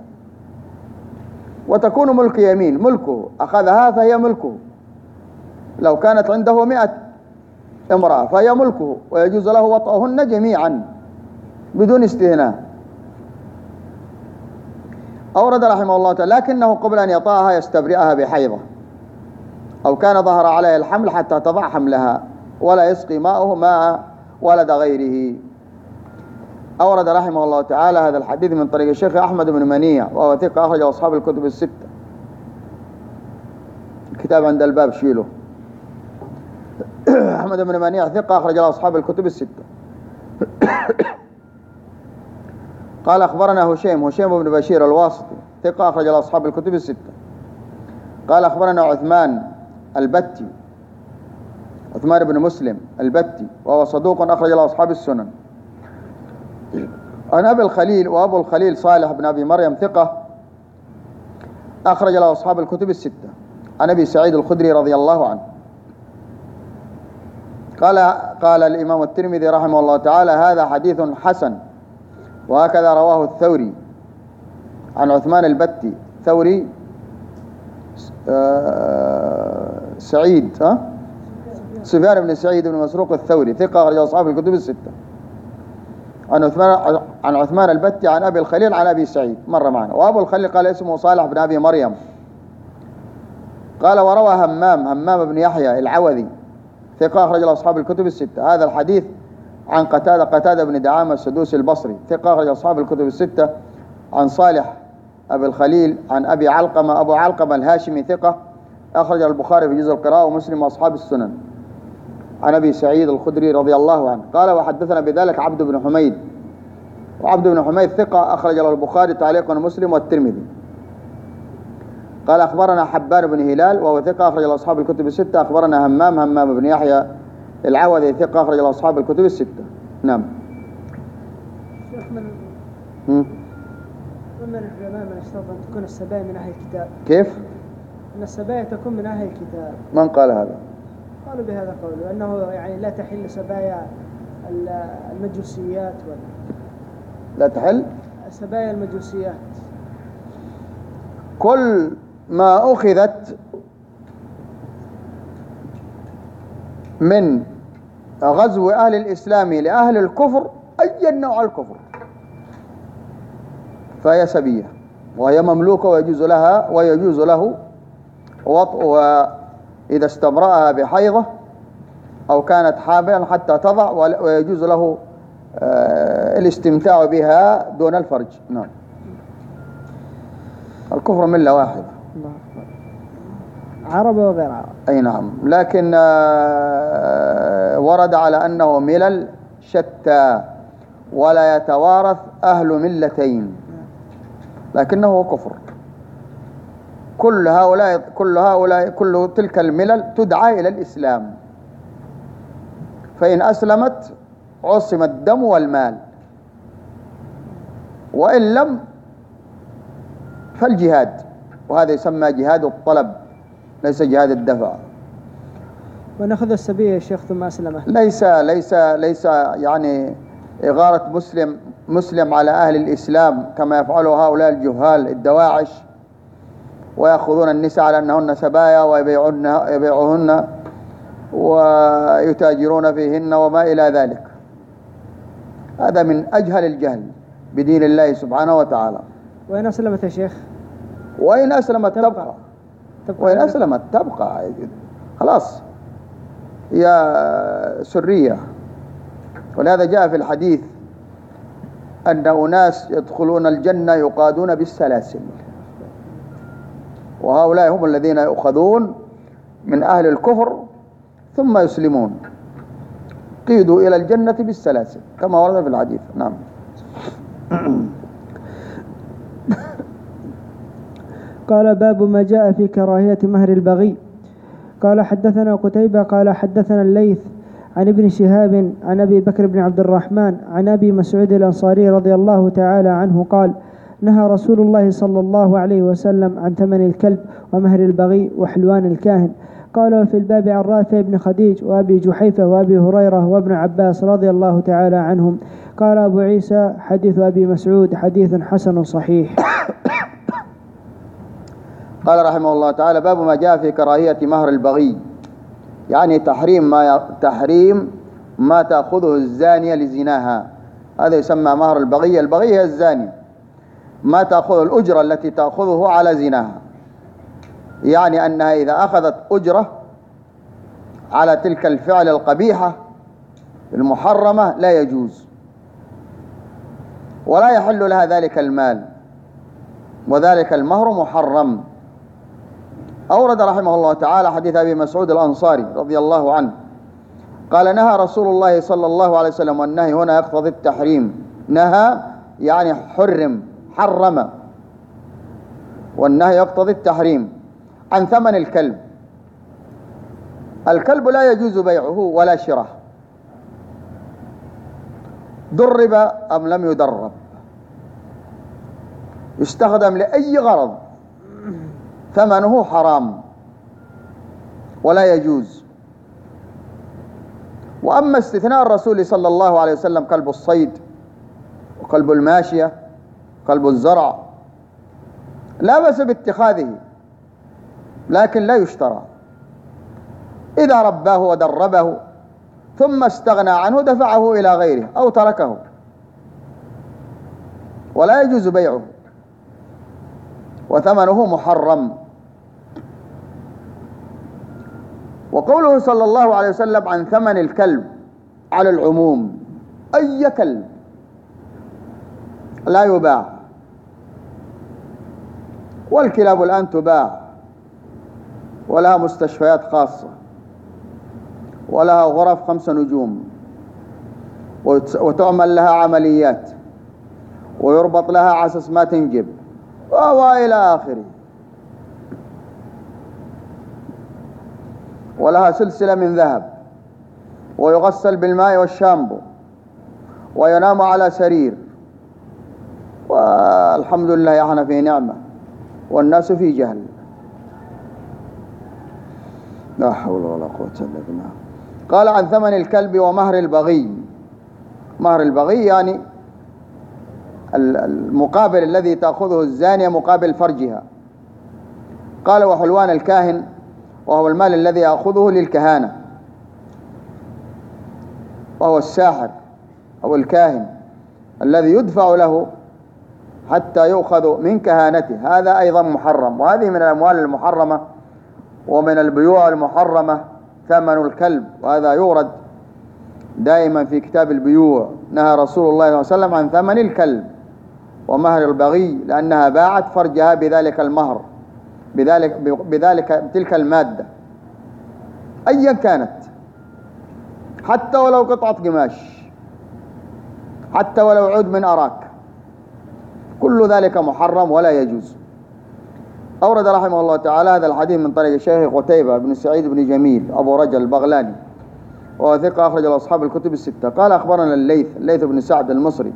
وتكون ملك يمين، ملكه أخذها فهي ملكه. لو كانت عنده 100 امرأة فهي ملكه، ويجوز له وطئهن جميعا بدون استثناء. أورد رحمه الله تعالى لكنه قبل أن يطأها يستبرئها بحيضة، أو كان ظهر عليها الحمل حتى تضع حملها، ولا يسقي ماءه ماء ولد غيره. أورد رحمه الله تعالى هذا الحديث من طريق الشيخ أحمد بن منيع، وهو ثقة أخرجه أصحاب الكتب الستة. الكتاب عند الباب شيله. أحمد بن منيع ثقة أخرجه أصحاب الكتب الستة. قال أخبرنا هشيم بن بشير الواسطي ثقة أخرجه أصحاب الكتب الستة. قال أخبرنا عثمان البتي، عثمان بن مسلم البتي، وهو صدوق أخرج له أصحاب السنن. عن أبي الخليل، وأبو الخليل صالح بن أبي مريم ثقة أخرج له أصحاب الكتب الستة. عن أبي سعيد الخدري رضي الله عنه قال الإمام الترمذي رحمه الله تعالى: هذا حديث حسن، وهكذا رواه الثوري عن عثمان البتي. ثوري سعيد سفيان بن سعيد بن مسروق الثوري ثقة أخرج أصحاب الكتب الستة. عن عثمان البتي عن أبي الخليل عن أبي سعيد مر معنا. وأبو الخليل قال اسمه صالح بن أبي مريم. قال وروى همام بن يحيى العوذي ثقة أخرج أصحاب الكتب الستة هذا الحديث عن قتادة بن دعامة السدوسي البصري ثقة أخرج أصحاب الكتب الستة. عن صالح أبي الخليل عن أبي علقمة أبو علقمة الهاشمي ثقة أخرج البخاري في جزء القراءة ومسلم وأصحاب السنن. عن أبي سعيد الخدري رضي الله عنه قال: وحدثنا بذلك عبد بن حميد، وعبد بن حميد ثقة أخرج له البخاري تعليقا ومسلم والترمذي. قال أخبرنا حبان بن هلال وهو ثقة أخرج له أصحاب الكتب الستة. أخبرنا همام بن يحيى العوذي ثقة أخرج له أصحاب الكتب الستة. نعم. من العلماء من اشترط أن تكون السبايا من أهل الكتاب. كيف؟ أن السبايا تكون من أهل الكتاب. من قال هذا؟ قالوا بهذا قوله أنه يعني لا تحل سبايا المجوسيات لا تحل سبايا المجوسيات. كل ما أخذت من غزو أهل الإسلام لأهل الكفر أي نوع الكفر فهي سبية، وهي مملوكة ويجوز له وطئها إذا استبرأها بحيضة أو كانت حاملا حتى تضع، ويجوز له الاستمتاع بها دون الفرج. نعم. الكفر ملة واحدة، عرب وغير عرب. أي نعم، لكن ورد على أنه ملل شتى ولا يتوارث أهل ملتين، لكنه كفر. كل تلك الملل تدعى إلى الإسلام، فإن أسلمت عصم الدم والمال، وإن لم فالجهاد، وهذا يسمى جهاد الطلب ليس جهاد الدفع. ونأخذ السبية يا شيخ ثم أسلمه. ليس يعني إغارة مسلم على أهل الإسلام كما يفعله هؤلاء الجهال الدواعش، ويأخذون النساء على أنهن سبايا ويبيعوهن ويتاجرون فيهن وما إلى ذلك. هذا من أجهل الجهل بدين الله سبحانه وتعالى. وإن أسلمت يا شيخ؟ وإن أسلمت تبقى. وإن أسلمت تبقى خلاص، يا سرية. ولهذا جاء في الحديث أن أناس يدخلون الجنة يقادون بالسلاسل، وهؤلاء هم الذين يؤخذون من أهل الكفر ثم يسلمون، قيدوا إلى الجنة بالسلاسل كما ورد في الحديث. نعم. قال: باب ما جاء في كراهية مهر البغي. قال: حدثنا قتيبة قال: حدثنا الليث عن ابن شهاب عن أبي بكر بن عبد الرحمن عن أبي مسعود الأنصاري رضي الله تعالى عنه قال: نهى رسول الله صلى الله عليه وسلم عن ثمن الكلب ومهر البغي وحلوان الكاهن. قال: وفي الباب عن رافع بن خديج وأبي جحيفة وأبي هريرة وابن عباس رضي الله تعالى عنهم. قال أبو عيسى: حديث أبي مسعود حديث حسن صحيح. قال رحمه الله تعالى: باب ما جاء في كراهية مهر البغي، يعني تحريم ما تأخذه الزانية لزناها، هذا يسمى مهر البغي. البغي هي الزانية، ما تأخذ الأجرة التي تأخذه على زناها، يعني أنها إذا أخذت أجرة على تلك الفعل القبيحة المحرمة لا يجوز، ولا يحل لها ذلك المال، وذلك المهر محرم. أورد رحمه الله تعالى حديث أبي مسعود الأنصاري رضي الله عنه قال: نهى رسول الله صلى الله عليه وسلم، والنهي هنا يقتضي التحريم، نهى يعني حرم، والنهي يقتضي التحريم، عن ثمن الكلب. الكلب لا يجوز بيعه ولا شراءه، درب أم لم يدرب، يستخدم لأي غرض، ثمنه حرام ولا يجوز. وأما استثناء الرسول صلى الله عليه وسلم كلب الصيد وكلب الماشية كلب الزرع لا بأس باتخاذه، لكن لا يشترى. إذا رباه ودربه ثم استغنى عنه دفعه إلى غيره أو تركه، ولا يجوز بيعه، وثمنه محرم. وقوله صلى الله عليه وسلم عن ثمن الكلب على العموم، أي كلب لا يباع، والكلاب الآن تباع ولها مستشفيات خاصة ولها غرف 5 نجوم وتعمل لها عمليات ويربط لها عسس ما تنجب وإلى آخره، ولها سلسلة من ذهب، ويغسل بالماء والشامبو، وينام على سرير، والحمد لله احنا في نعمة والناس في جهل. لا حول ولا قوة إلا بالله. قال عن ثمن الكلب ومهر البغي. مهر البغي يعني المقابل الذي تأخذه الزانية مقابل فرجها. قال وحلوان الكاهن، وهو المال الذي يأخذه للكهانة، وهو الساحر أو الكاهن الذي يدفع له حتى يؤخذ من كهانته، هذا أيضا محرم. وهذه من الأموال المحرمة ومن البيوع المحرمة ثمن الكلب، وهذا يورد دائما في كتاب البيوع. نهى رسول الله صلى الله عليه وسلم عن ثمن الكلب ومهر البغي، لأنها باعت فرجها بذلك المهر، بذلك تلك المادة أيا كانت، حتى ولو قطعة قماش، حتى ولو عود من أراك، كل ذلك محرم ولا يجوز. أورد رحمه الله تعالى هذا الحديث من طريق الشيخ قتيبة بن سعيد بن جميل أبو رجل البغلاني، وهو ثقة أخرج له أصحاب الكتب الستة. قال أخبرنا الليث بن سعد المصري،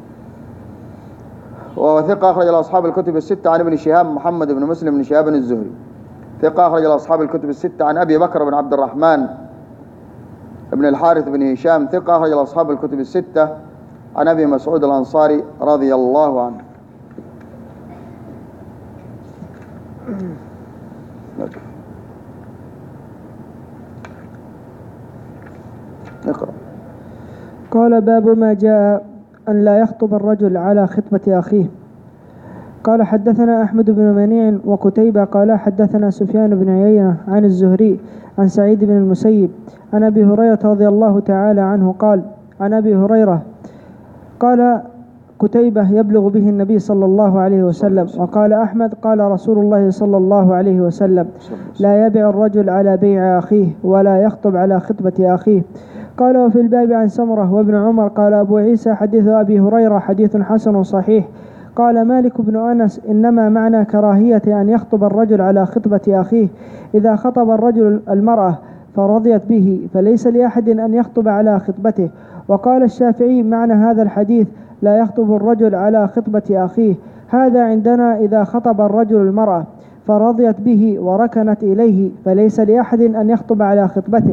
وهو ثقة أخرج له أصحاب الكتب الستة، عن ابن شهاب محمد بن مسلم بن شهاب الزهري، ثقة أخرج له أصحاب الكتب الستة، عن أبي بكر بن عبد الرحمن بن الحارث بن هشام، ثقة أخرج له أصحاب الكتب الستة، عن أبي مسعود الأنصاري رضي الله عنه. اقرأ. قال باب ما جاء أن لا يخطب الرجل على خطبة أخيه. قال حدثنا أحمد بن منيع وقتيبة قال حدثنا سفيان بن عيينة عن الزهري عن سعيد بن المسيب عن أبي هريرة رضي الله تعالى عنه قال عن أبي هريرة قال قتيبة يبلغ به النبي صلى الله عليه وسلم. وقال أحمد قال رسول الله صلى الله عليه وسلم لا يبيع الرجل على بيع أخيه ولا يخطب على خطبة أخيه. قال وفي الباب عن سمرة وابن عمر. قال أبو عيسى حديث أبي هريرة حديث حسن صحيح. قال مالك بن أنس إنما معنى كراهية أن يخطب الرجل على خطبة أخيه إذا خطب الرجل المرأة فرضيت به فليس لأحد أن يخطب على خطبته. وقال الشافعي معنى هذا الحديث لا يخطب الرجل على خطبة أخيه، هذا عندنا إذا خطب الرجل المرأة فرضيت به وركنت إليه فليس لأحد أن يخطب على خطبته،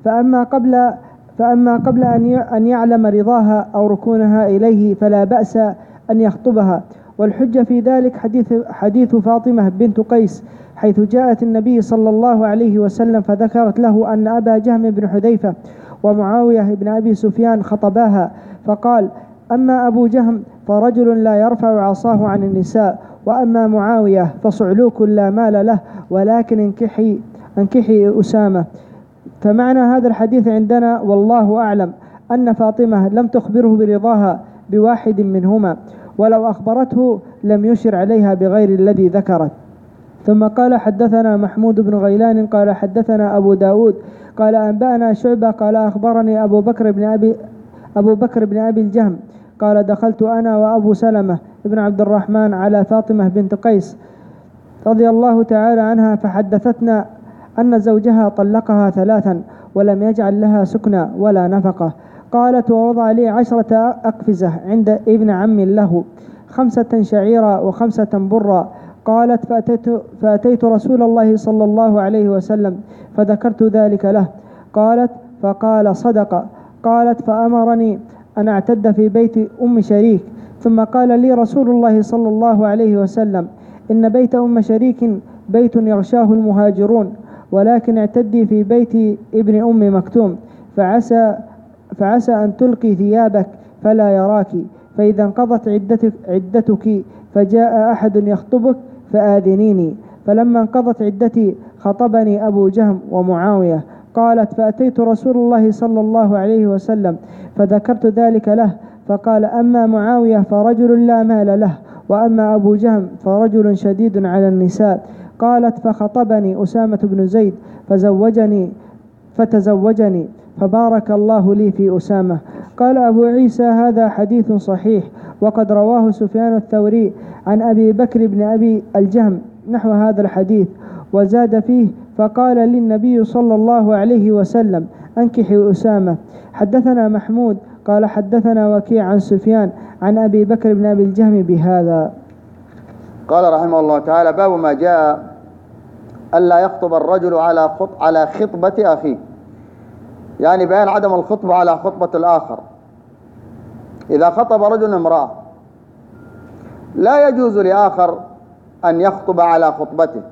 فأما قبل أن يعلم رضاها أو ركونها إليه فلا بأس أن يخطبها. والحجة في ذلك حديث فاطمة بنت قيس حيث جاءت النبي صلى الله عليه وسلم فذكرت له أن أبا جهم بن حذيفة ومعاوية بن أبي سفيان خطباها، فقال أما أبو جهم فرجل لا يرفع عصاه عن النساء، وأما معاوية فصعلوك لا مال له، ولكن انكحي أسامة. فمعنى هذا الحديث عندنا والله أعلم أن فاطمة لم تخبره برضاها بواحد منهما، ولو أخبرته لم يشر عليها بغير الذي ذكرت. ثم قال حدثنا محمود بن غيلان قال حدثنا أبو داود قال أنبأنا شعبة قال أخبرني أبو بكر بن أبي الجهم قال دخلت أنا وأبو سلمة بن عبد الرحمن على فاطمة بنت قيس رضي الله تعالى عنها، فحدثتنا أن زوجها طلقها 3 ولم يجعل لها سكنى ولا نفقة. قالت ووضع لي 10 أقفزة عند ابن عم له، 5 شعيرا و5 برا. قالت فأتيت رسول الله صلى الله عليه وسلم فذكرت ذلك له. قالت فقال صدق. قالت فأمرني أن أعتد في بيت أم شريك. ثم قال لي رسول الله صلى الله عليه وسلم إن بيت أم شريك بيت يغشاه المهاجرون، ولكن اعتدي في بيت ابن أم مكتوم، فعسى أن تلقي ثيابك فلا يراك، فإذا انقضت عدتك فجاء أحد يخطبك فآذنيني. فلما انقضت عدتي خطبني أبو جهم ومعاوية. قالت فأتيت رسول الله صلى الله عليه وسلم فذكرت ذلك له، فقال أما معاوية فرجل لا مال له، وأما أبو جهم فرجل شديد على النساء. قالت فخطبني أسامة بن زيد فتزوجني فبارك الله لي في أسامة. قال أبو عيسى هذا حديث صحيح، وقد رواه سفيان الثوري عن أبي بكر بن أبي الجهم نحو هذا الحديث، وزاد فيه فقال للنبي صلى الله عليه وسلم أنكحي أسامة. حدثنا محمود قال حدثنا وكيع عن سفيان عن أبي بكر بن أبي الجهم بهذا. قال رحمه الله تعالى باب ما جاء ألا يخطب الرجل على خطبة أخيه، يعني بيان عدم الخطبة على خطبة الآخر. إذا خطب رجل امرأة لا يجوز لآخر أن يخطب على خطبته،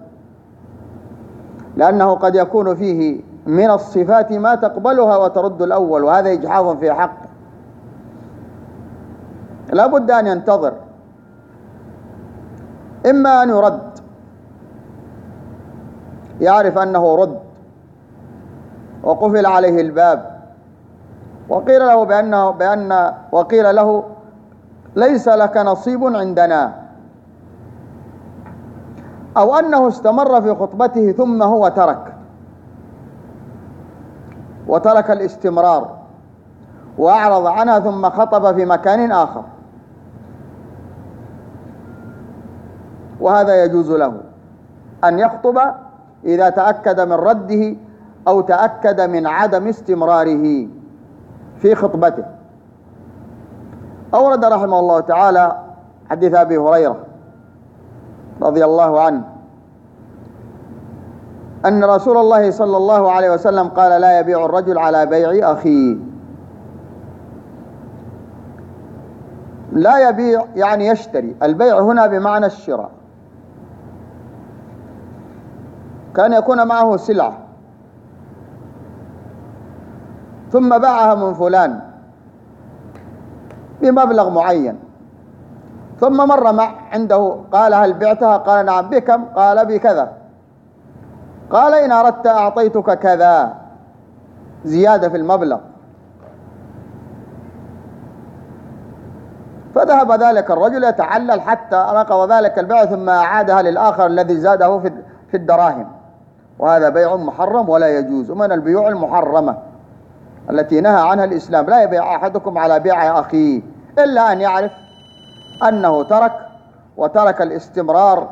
لأنه قد يكون فيه من الصفات ما تقبلها وترد الأول، وهذا إجحاف في حقه. لا بد أن ينتظر، إما أن يرد يعرف أنه رد وقفل عليه الباب وقيل له وقيل له ليس لك نصيب عندنا، أو أنه استمر في خطبته ثم هو ترك الاستمرار وأعرض عنها ثم خطب في مكان آخر، وهذا يجوز له أن يخطب إذا تأكد من رده أو تأكد من عدم استمراره في خطبته. أورد رحمه الله تعالى حديث أبي هريرة رضي الله عنه أن رسول الله صلى الله عليه وسلم قال لا يبيع الرجل على بيع أخيه. لا يبيع يعني يشتري، البيع هنا بمعنى الشراء. كان يكون معه سلعة ثم باعها من فلان بمبلغ معين، ثم مر عنده قال هل بعتها؟ قال نعم. بكم؟ قال بكذا. قال إن أردت أعطيتك كذا، زيادة في المبلغ. فذهب ذلك الرجل يتعلل حتى نقض ذلك البيع ثم أعادها للآخر الذي زاده في الدراهم، وهذا بيع محرم ولا يجوز، من البيوع المحرمة التي نهى عنها الإسلام. لا يبيع أحدكم على بيع أخيه إلا أن يعرف أنه ترك الاستمرار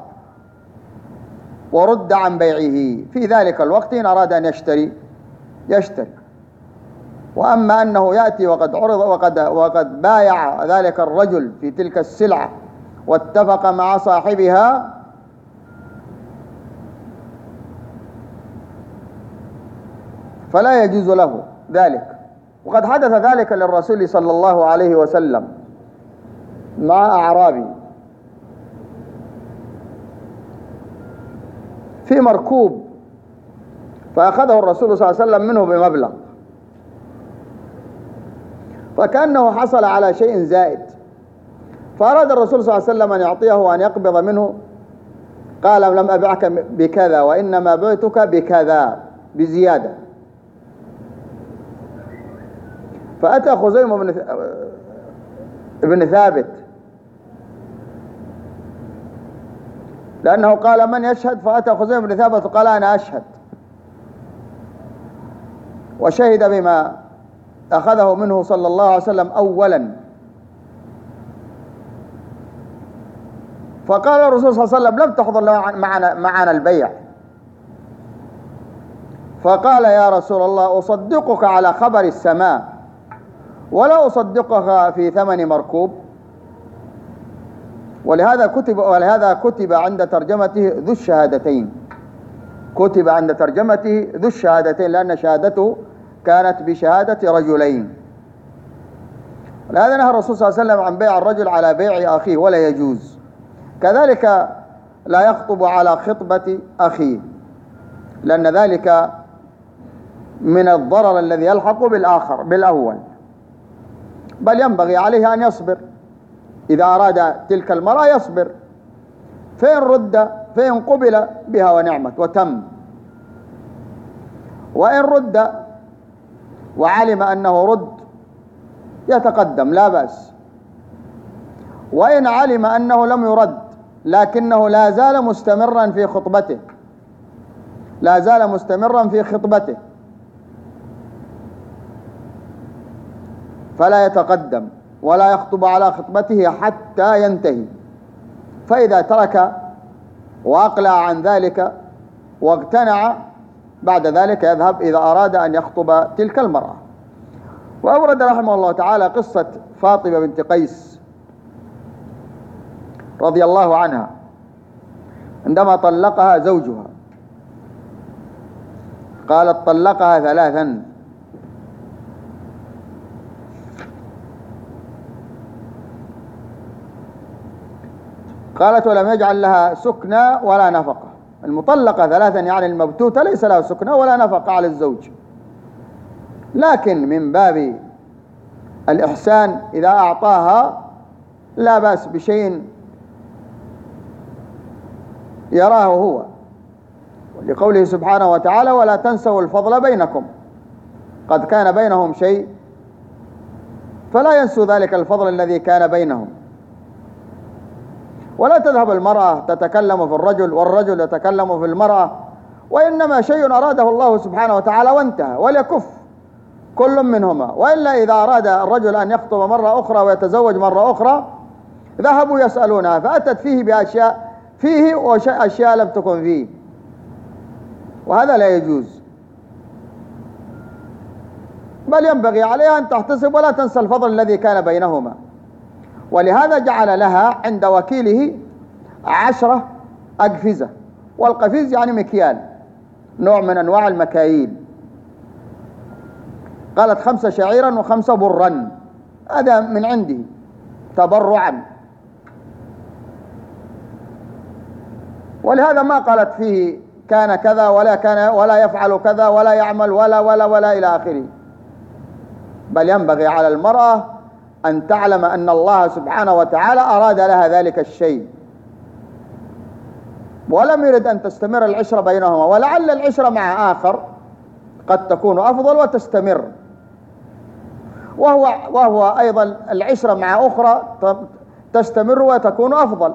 ورد عن بيعه في ذلك الوقت. إن أراد أن يشتري. وأما أنه يأتي وقد بايع ذلك الرجل في تلك السلعة واتفق مع صاحبها فلا يجوز له ذلك. وقد حدث ذلك للرسول صلى الله عليه وسلم مع أعرابي في مركوب، فأخذه الرسول صلى الله عليه وسلم منه بمبلغ، فكأنه حصل على شيء زائد، فأراد الرسول صلى الله عليه وسلم أن يعطيه وأن يقبض منه. قال: لم أبعك بكذا وإنما بعتك بكذا، بزيادة. فأتى خزيمة بن ثابت، لأنه قال: من يشهد؟ فأتى خزيمة بن ثابت وقال: أنا أشهد، وشهد بما أخذه منه صلى الله عليه وسلم أولا. فقال الرسول صلى الله عليه وسلم: لم تحضر معنا البيع. فقال: يا رسول الله، أصدقك على خبر السماء ولا أصدقك في ثمن مركوب. ولهذا كتب عند ترجمته ذو الشهادتين، كتب عند ترجمته ذو الشهادتين، لأن شهادته كانت بشهادة رجلين. ولهذا نهى الرسول صلى الله عليه وسلم عن بيع الرجل على بيع أخيه، ولا يجوز. كذلك لا يخطب على خطبة أخيه، لأن ذلك من الضرر الذي يلحق بالأول، بل ينبغي عليه أن يصبر. إذا أراد تلك المرأة يصبر، فإن قبل بها ونعمت وتم، وإن رد وعلم أنه رد يتقدم لا بأس، وإن علم أنه لم يرد لكنه لا زال مستمرا في خطبته، لا زال مستمرا في خطبته، فلا يتقدم ولا يخطب على خطبته حتى ينتهي. فإذا ترك وأقلع عن ذلك واقتنع بعد ذلك يذهب إذا أراد أن يخطب تلك المرأة. وأورد رحمه الله تعالى قصة فاطمة بنت قيس رضي الله عنها عندما طلقها زوجها، قالت: طلقها 3. قالت: ولم يجعل لها سكنى ولا نفقة. المطلقة 3 يعني المبتوتة ليس لها سكنى ولا نفقة على الزوج، لكن من باب الإحسان إذا أعطاها لا بأس بشيء يراه هو، لقوله سبحانه وتعالى: ولا تنسوا الفضل بينكم، قد كان بينهم شيء، فلا ينسوا ذلك الفضل الذي كان بينهم. ولا تذهب المرأة تتكلم في الرجل والرجل يتكلم في المرأة، وإنما شيء أراده الله سبحانه وتعالى وانتهى، وليكف كل منهما. وإلا إذا أراد الرجل أن يخطب مرة أخرى ويتزوج مرة أخرى ذهبوا يسألونها، فأتت فيه بأشياء فيه وأشياء لم تكن فيه، وهذا لا يجوز، بل ينبغي عليها أن تحتسب ولا تنسى الفضل الذي كان بينهما. ولهذا جعل لها عند وكيله 10 أقفزة، والقفيز يعني مكيال، نوع من أنواع المكاييل. قالت: 5 شعيرا و5 برا، هذا من عنده تبرعا. ولهذا ما قالت فيه كان كذا ولا يفعل كذا ولا يعمل ولا إلى آخره، بل ينبغي على المرأة أن تعلم أن الله سبحانه وتعالى أراد لها ذلك الشيء، ولم يرد أن تستمر العشرة بينهما، ولعل العشرة مع آخر قد تكون أفضل وتستمر، وهو أيضا العشرة مع أخرى تستمر وتكون أفضل.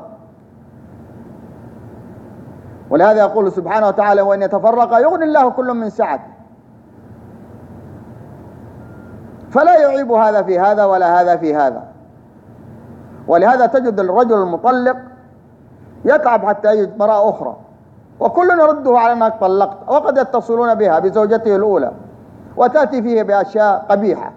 ولهذا يقول سبحانه وتعالى: وإن يتفرقا يغني الله كل من سعته. فلا يعيب هذا في هذا ولا هذا في هذا. ولهذا تجد الرجل المطلق يتعب حتى يجد مرأة أخرى، وكل يرده على أنك طلقت، وقد يتصلون بها بزوجته الأولى وتأتي فيه بأشياء قبيحة،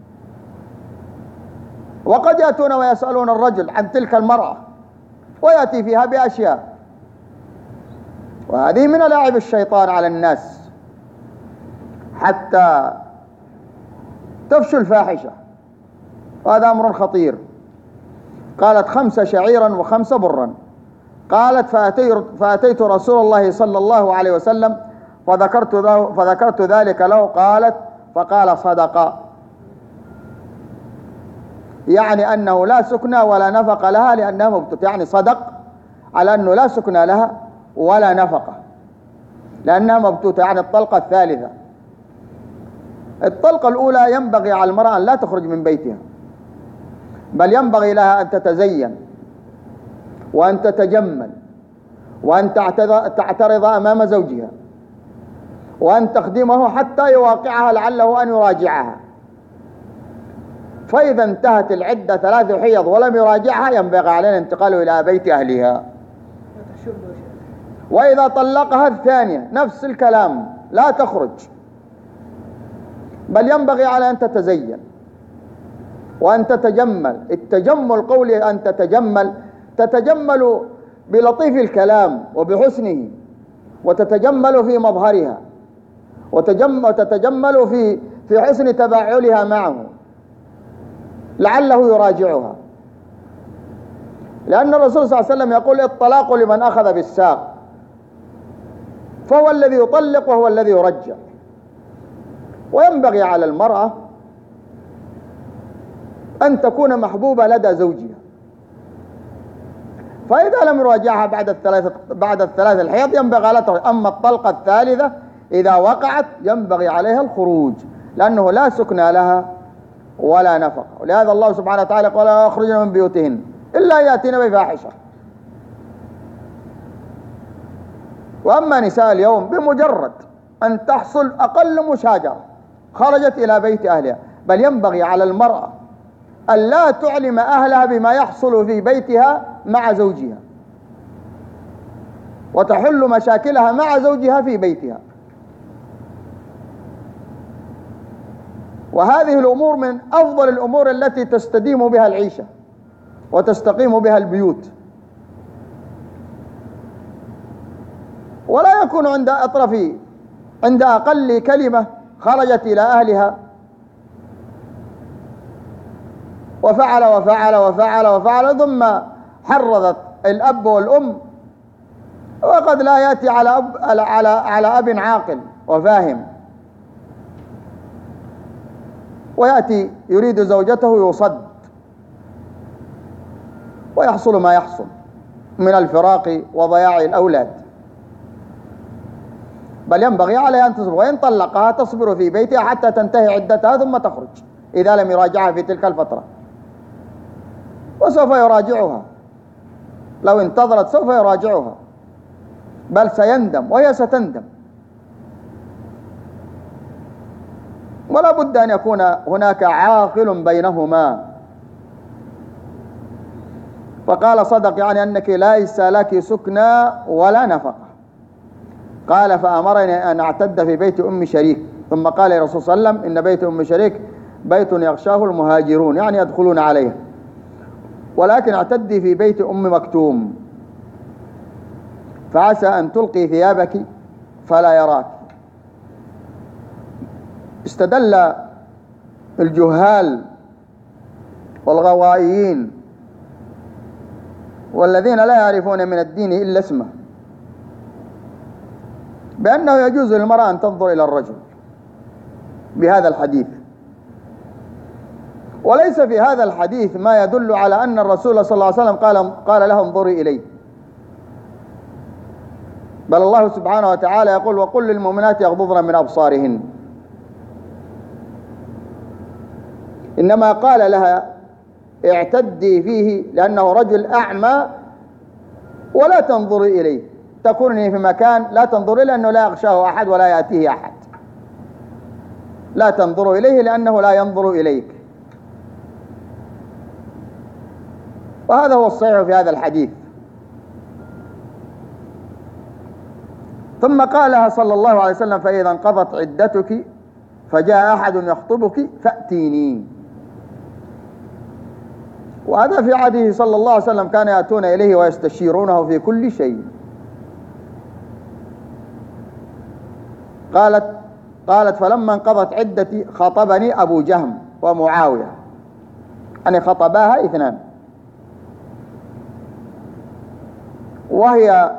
وقد يأتون ويسألون الرجل عن تلك المرأة ويأتي فيها بأشياء. وهذه من لاعب الشيطان على الناس حتى تفشو الفاحشة، وهذا أمر خطير. قالت: 5 شعيرا و5 برا. قالت: فأتيت رسول الله صلى الله عليه وسلم فذكرت ذلك له. فقال: صدق. يعني أنه لا سكنى ولا نفقة لها لأنها مبتوتة، يعني صدق على أنه لا سكنى لها ولا نفقة لأنها مبتوتة، يعني الطلقة الثالثة. الطلقة الأولى ينبغي على المرأة أن لا تخرج من بيتها، بل ينبغي لها أن تتزين وأن تتجمل وأن تعترض أمام زوجها وأن تخدمه حتى يواقعها لعله أن يراجعها. فإذا انتهت العدة 3 حيض ولم يراجعها ينبغي عليها الانتقال إلى بيت أهلها. وإذا طلقها الثانية نفس الكلام، لا تخرج، بل ينبغي على أن تتزين وأن تتجمل. التجمل قولي أن تتجمل بلطيف الكلام وبحسنه، وتتجمل في مظهرها، وتتجمل في حسن تباعلها معه لعله يراجعها، لأن الرسول صلى الله عليه وسلم يقول الطلاق لمن أخذ بالساق، فهو الذي يطلق وهو الذي يرجع. وينبغي على المرأة أن تكون محبوبة لدى زوجها، فإذا لم يراجعها بعد الثلاث الحيض ينبغي عليها. أما الطلقة الثالثة إذا وقعت ينبغي عليها الخروج، لأنه لا سكنى لها ولا نفقة. ولهذا الله سبحانه وتعالى قال اخرجن من بيوتهن إلا يأتين بفاحشة. وأما نساء اليوم بمجرد أن تحصل أقل مشاجرة خرجت إلى بيت أهلها، بل ينبغي على المرأة أن لا تعلم أهلها بما يحصل في بيتها مع زوجها، وتحل مشاكلها مع زوجها في بيتها. وهذه الأمور من أفضل الأمور التي تستديم بها العيشة وتستقيم بها البيوت. ولا يكون عند أقل كلمة خرجت إلى أهلها وفعل وفعل وفعل وفعل ثم حرضت الأب والأم، وقد لا يأتي على أب عاقل وفاهم، ويأتي يريد زوجته يصد ويحصل ما يحصل من الفراق وضياع الأولاد. بل ينبغي عليها أن تصبر، وإن طلقها تصبر في بيتها حتى تنتهي عدتها ثم تخرج إذا لم يراجعها في تلك الفترة، وسوف يراجعها. لو انتظرت سوف يراجعها، بل سيندم وهي ستندم. ولا بد أن يكون هناك عاقل بينهما. فقال صدق، يعني أنك ليس لك سكنى ولا نفقة. قال فأمرني أن أعتد في بيت أم شريك، ثم قال الرسول صلى الله عليه وسلم إن بيت أم شريك بيت يغشاه المهاجرون، يعني يدخلون عليه، ولكن اعتدي في بيت أم مكتوم فعسى أن تلقي ثيابك فلا يراك. استدل الجهال والغوائيين والذين لا يعرفون من الدين إلا اسمه بأنه يجوز للمرأة أن تنظر إلى الرجل بهذا الحديث، وليس في هذا الحديث ما يدل على أن الرسول صلى الله عليه وسلم قال لها انظري إليه، بل الله سبحانه وتعالى يقول وقل للمؤمنات يغضضن من أبصارهن. إنما قال لها اعتدي فيه لأنه رجل أعمى ولا تنظري إليه، تكوني في مكان لا تنظري لأنه لا يغشاه أحد ولا يأتيه أحد، لا تنظر إليه لأنه لا ينظر إليك. وهذا هو الصحيح في هذا الحديث. ثم قالها صلى الله عليه وسلم فإذا انقضت عدتك فجاء أحد يخطبك فأتيني. وهذا في عهده صلى الله عليه وسلم كان يأتون إليه ويستشيرونه في كل شيء. قالت فلما انقضت عدتي خطبني أبو جهم ومعاوية، يعني خطباها اثنان، وهي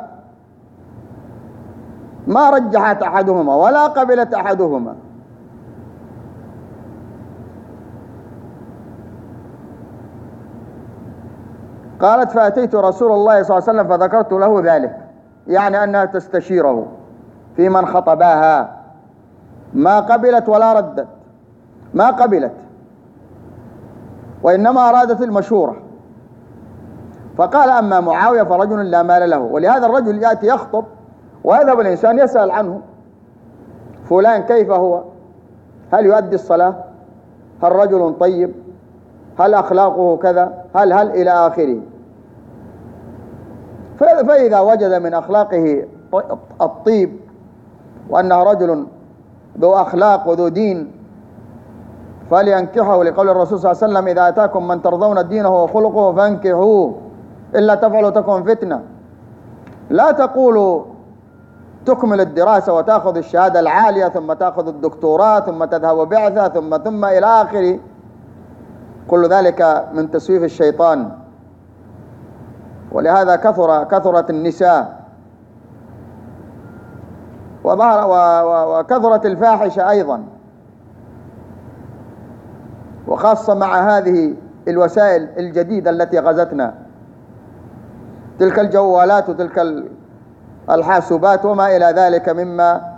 ما رجحت أحدهما ولا قبلت أحدهما، قالت فأتيت رسول الله صلى الله عليه وسلم فذكرت له ذلك، يعني أنها تستشيره في من خطباها، ما قبلت ولا ردت، ما قبلت، وإنما أرادت المشورة. فقال أما معاوية فرجل لا مال له. ولهذا الرجل يأتي يخطب ويذهب الإنسان يسأل عنه، فلان كيف هو؟ هل يؤدي الصلاة؟ هل رجل طيب؟ هل أخلاقه كذا؟ هل إلى آخره. فإذا وجد من أخلاقه الطيب وأنه رجل ذو أخلاق وذو دين فلينكحه، لقول الرسول صلى الله عليه وسلم إذا أتاكم من ترضون دينه وخلقه فانكحوه إلا تفعلوا تكن فتنة. لا تقولوا تكمل الدراسة وتأخذ الشهادة العالية ثم تأخذ الدكتوراه ثم تذهب بعثة ثم إلى آخره، كل ذلك من تسويف الشيطان. ولهذا كثرت النساء وكثرت الفاحشة أيضا، وخاصة مع هذه الوسائل الجديدة التي غزتنا، تلك الجوالات وتلك الحاسوبات وما إلى ذلك مما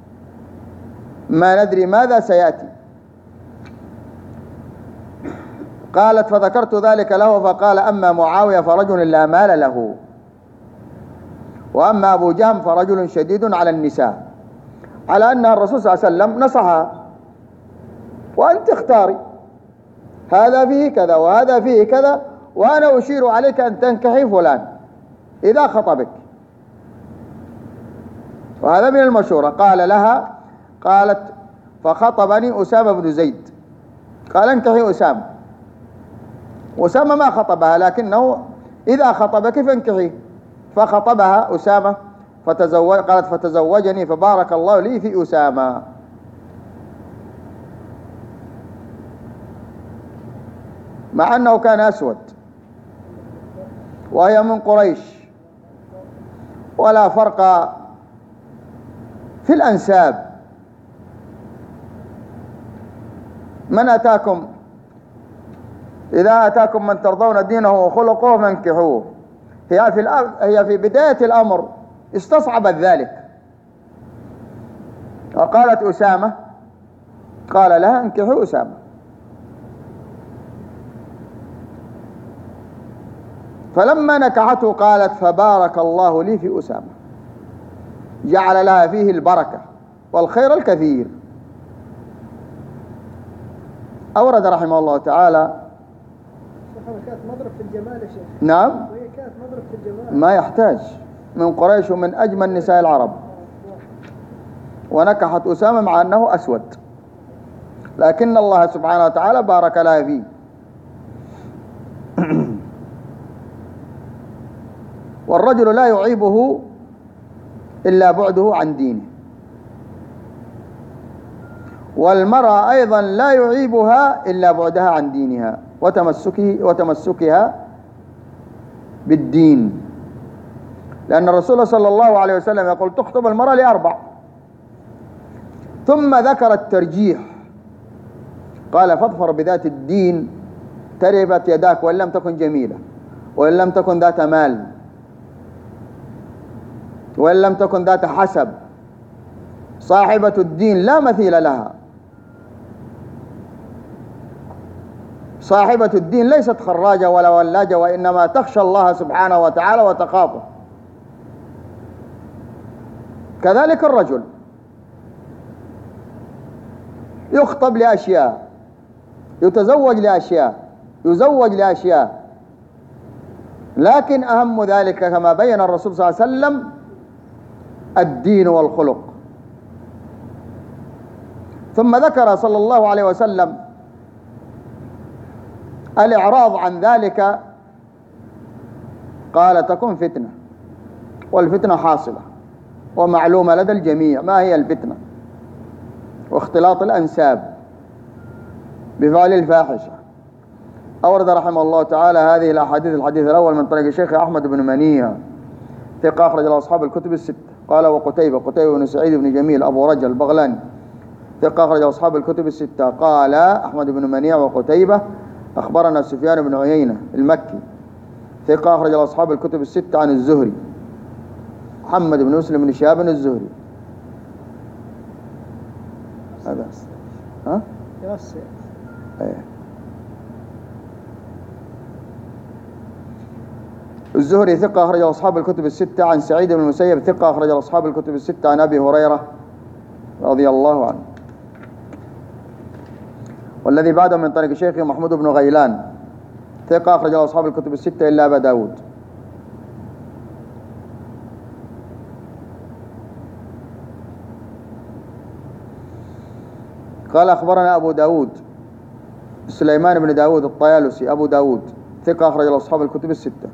ما ندري ماذا سيأتي. قالت فذكرت ذلك له فقال أما معاوية فرجل لا مال له، وأما أبو جهم فرجل شديد على النساء، على أن الرسول صلى الله عليه وسلم نصحها وأنت اختاري، هذا فيه كذا وهذا فيه كذا، وأنا أشير عليك أن تنكحي فلان إذا خطبك، وهذا من المشورة. قال لها، قالت فخطبني أسامة بن زيد، قال انكحي أسامة. أسامة ما خطبها، لكنه إذا خطبك فانكحي، فخطبها أسامة قالت فتزوجني فبارك الله لي في أسامة. مع أنه كان أسود وهي من قريش، ولا فرق في الأنساب. من أتاكم إذا أتاكم من ترضون دينه وخلقه فانكحوه. هي في بداية الأمر استصعبت ذلك، وقالت أسامة، قال لها انكحوا أسامة. فلما نكحته قالت فبارك الله لي في أسامة، جعل لها فيه البركة والخير الكثير. أورد رحمه الله تعالى كانت مضرب في الجمال يا شيخ. نعم، وهي كانت مضرب في الجمال، ما يحتاج، من قريش ومن أجمل نساء العرب، ونكحت أسامة مع أنه أسود، لكن الله سبحانه وتعالى بارك لها فيه. والرجل لا يعيبه إلا بعده عن دينه، والمرأة أيضا لا يعيبها إلا بعدها عن دينها وتمسكها بالدين، لأن الرسول صلى الله عليه وسلم يقول تخطب المرأة لأربع، ثم ذكر الترجيح، قال فاظفر بذات الدين تربت يداك وإن لم تكن جميلة، وإن لم تكن ذات مال، وإن لم تكن ذات حسب، صاحبة الدين لا مثيل لها. صاحبة الدين ليست خراجة ولا ولاجة، وإنما تخشى الله سبحانه وتعالى وتخافه. كذلك الرجل يخطب لأشياء، يتزوج لأشياء، يزوج لأشياء، لكن أهم ذلك كما بين الرسول صلى الله عليه وسلم الدين والخلق. ثم ذكر صلى الله عليه وسلم الإعراض عن ذلك، قال تكون فتنة، والفتنة حاصلة ومعلومة لدى الجميع. ما هي الفتنة؟ واختلاط الأنساب بفعل الفاحشة. أورد رحمه الله تعالى هذه الأحاديث، الحديث الأول من طريق الشيخ أحمد بن منيع ثقة أخرج له أصحاب الكتب الستة. قال وقتيبة بن سعيد بن جميل أبو رجل البغلاني ثقة أخرج له أصحاب الكتب الستة. قال أحمد بن منيع وقتيبة أخبرنا سفيان بن عيينة المكي ثقة أخرج له أصحاب الكتب الستة عن الزهري. محمد بن مسلم بن شهاب الزهري. هذا ها؟ يوسع. ايه. الزهري ثقة أخرج له أصحاب الكتب الستة عن سعيد بن المسيب ثقة أخرج له أصحاب الكتب الستة عن أبي هريرة رضي الله عنه. والذي بعده من طريق شيخه محمود بن غيلان ثقة أخرج له أصحاب الكتب الستة إلا أبا داود. قال أخبرنا أبو داود سليمان بن داود الطيالسي أبو داود ثقة أخرج له أصحاب الكتب الستة.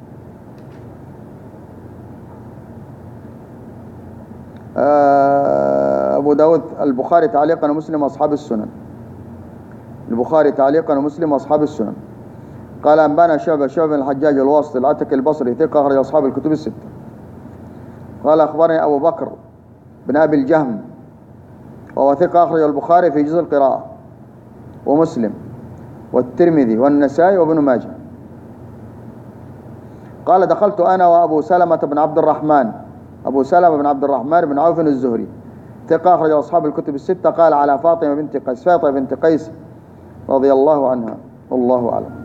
أبو داود البخاري تعليقا ومسلم وأصحاب السنن. البخاري تعليقا ومسلم وأصحاب السنن. قال أنبانا شعبة بن الحجاج الواسطي العتكي البصري ثقة أخرج أصحاب الكتب الستة. قال أخبرني أبو بكر بن أبي الجهم وهو ثقة أخرج البخاري في جزء القراءة ومسلم والترمذي والنسائي وابن ماجه. قال دخلت أنا وأبو سلمة بن عبد الرحمن أبو سلمة بن عبد الرحمن بن عوف الزهري ثقة أخرج أصحاب الكتب الستة. قال على فاطمة بنت قيس رضي الله عنها والله أعلم.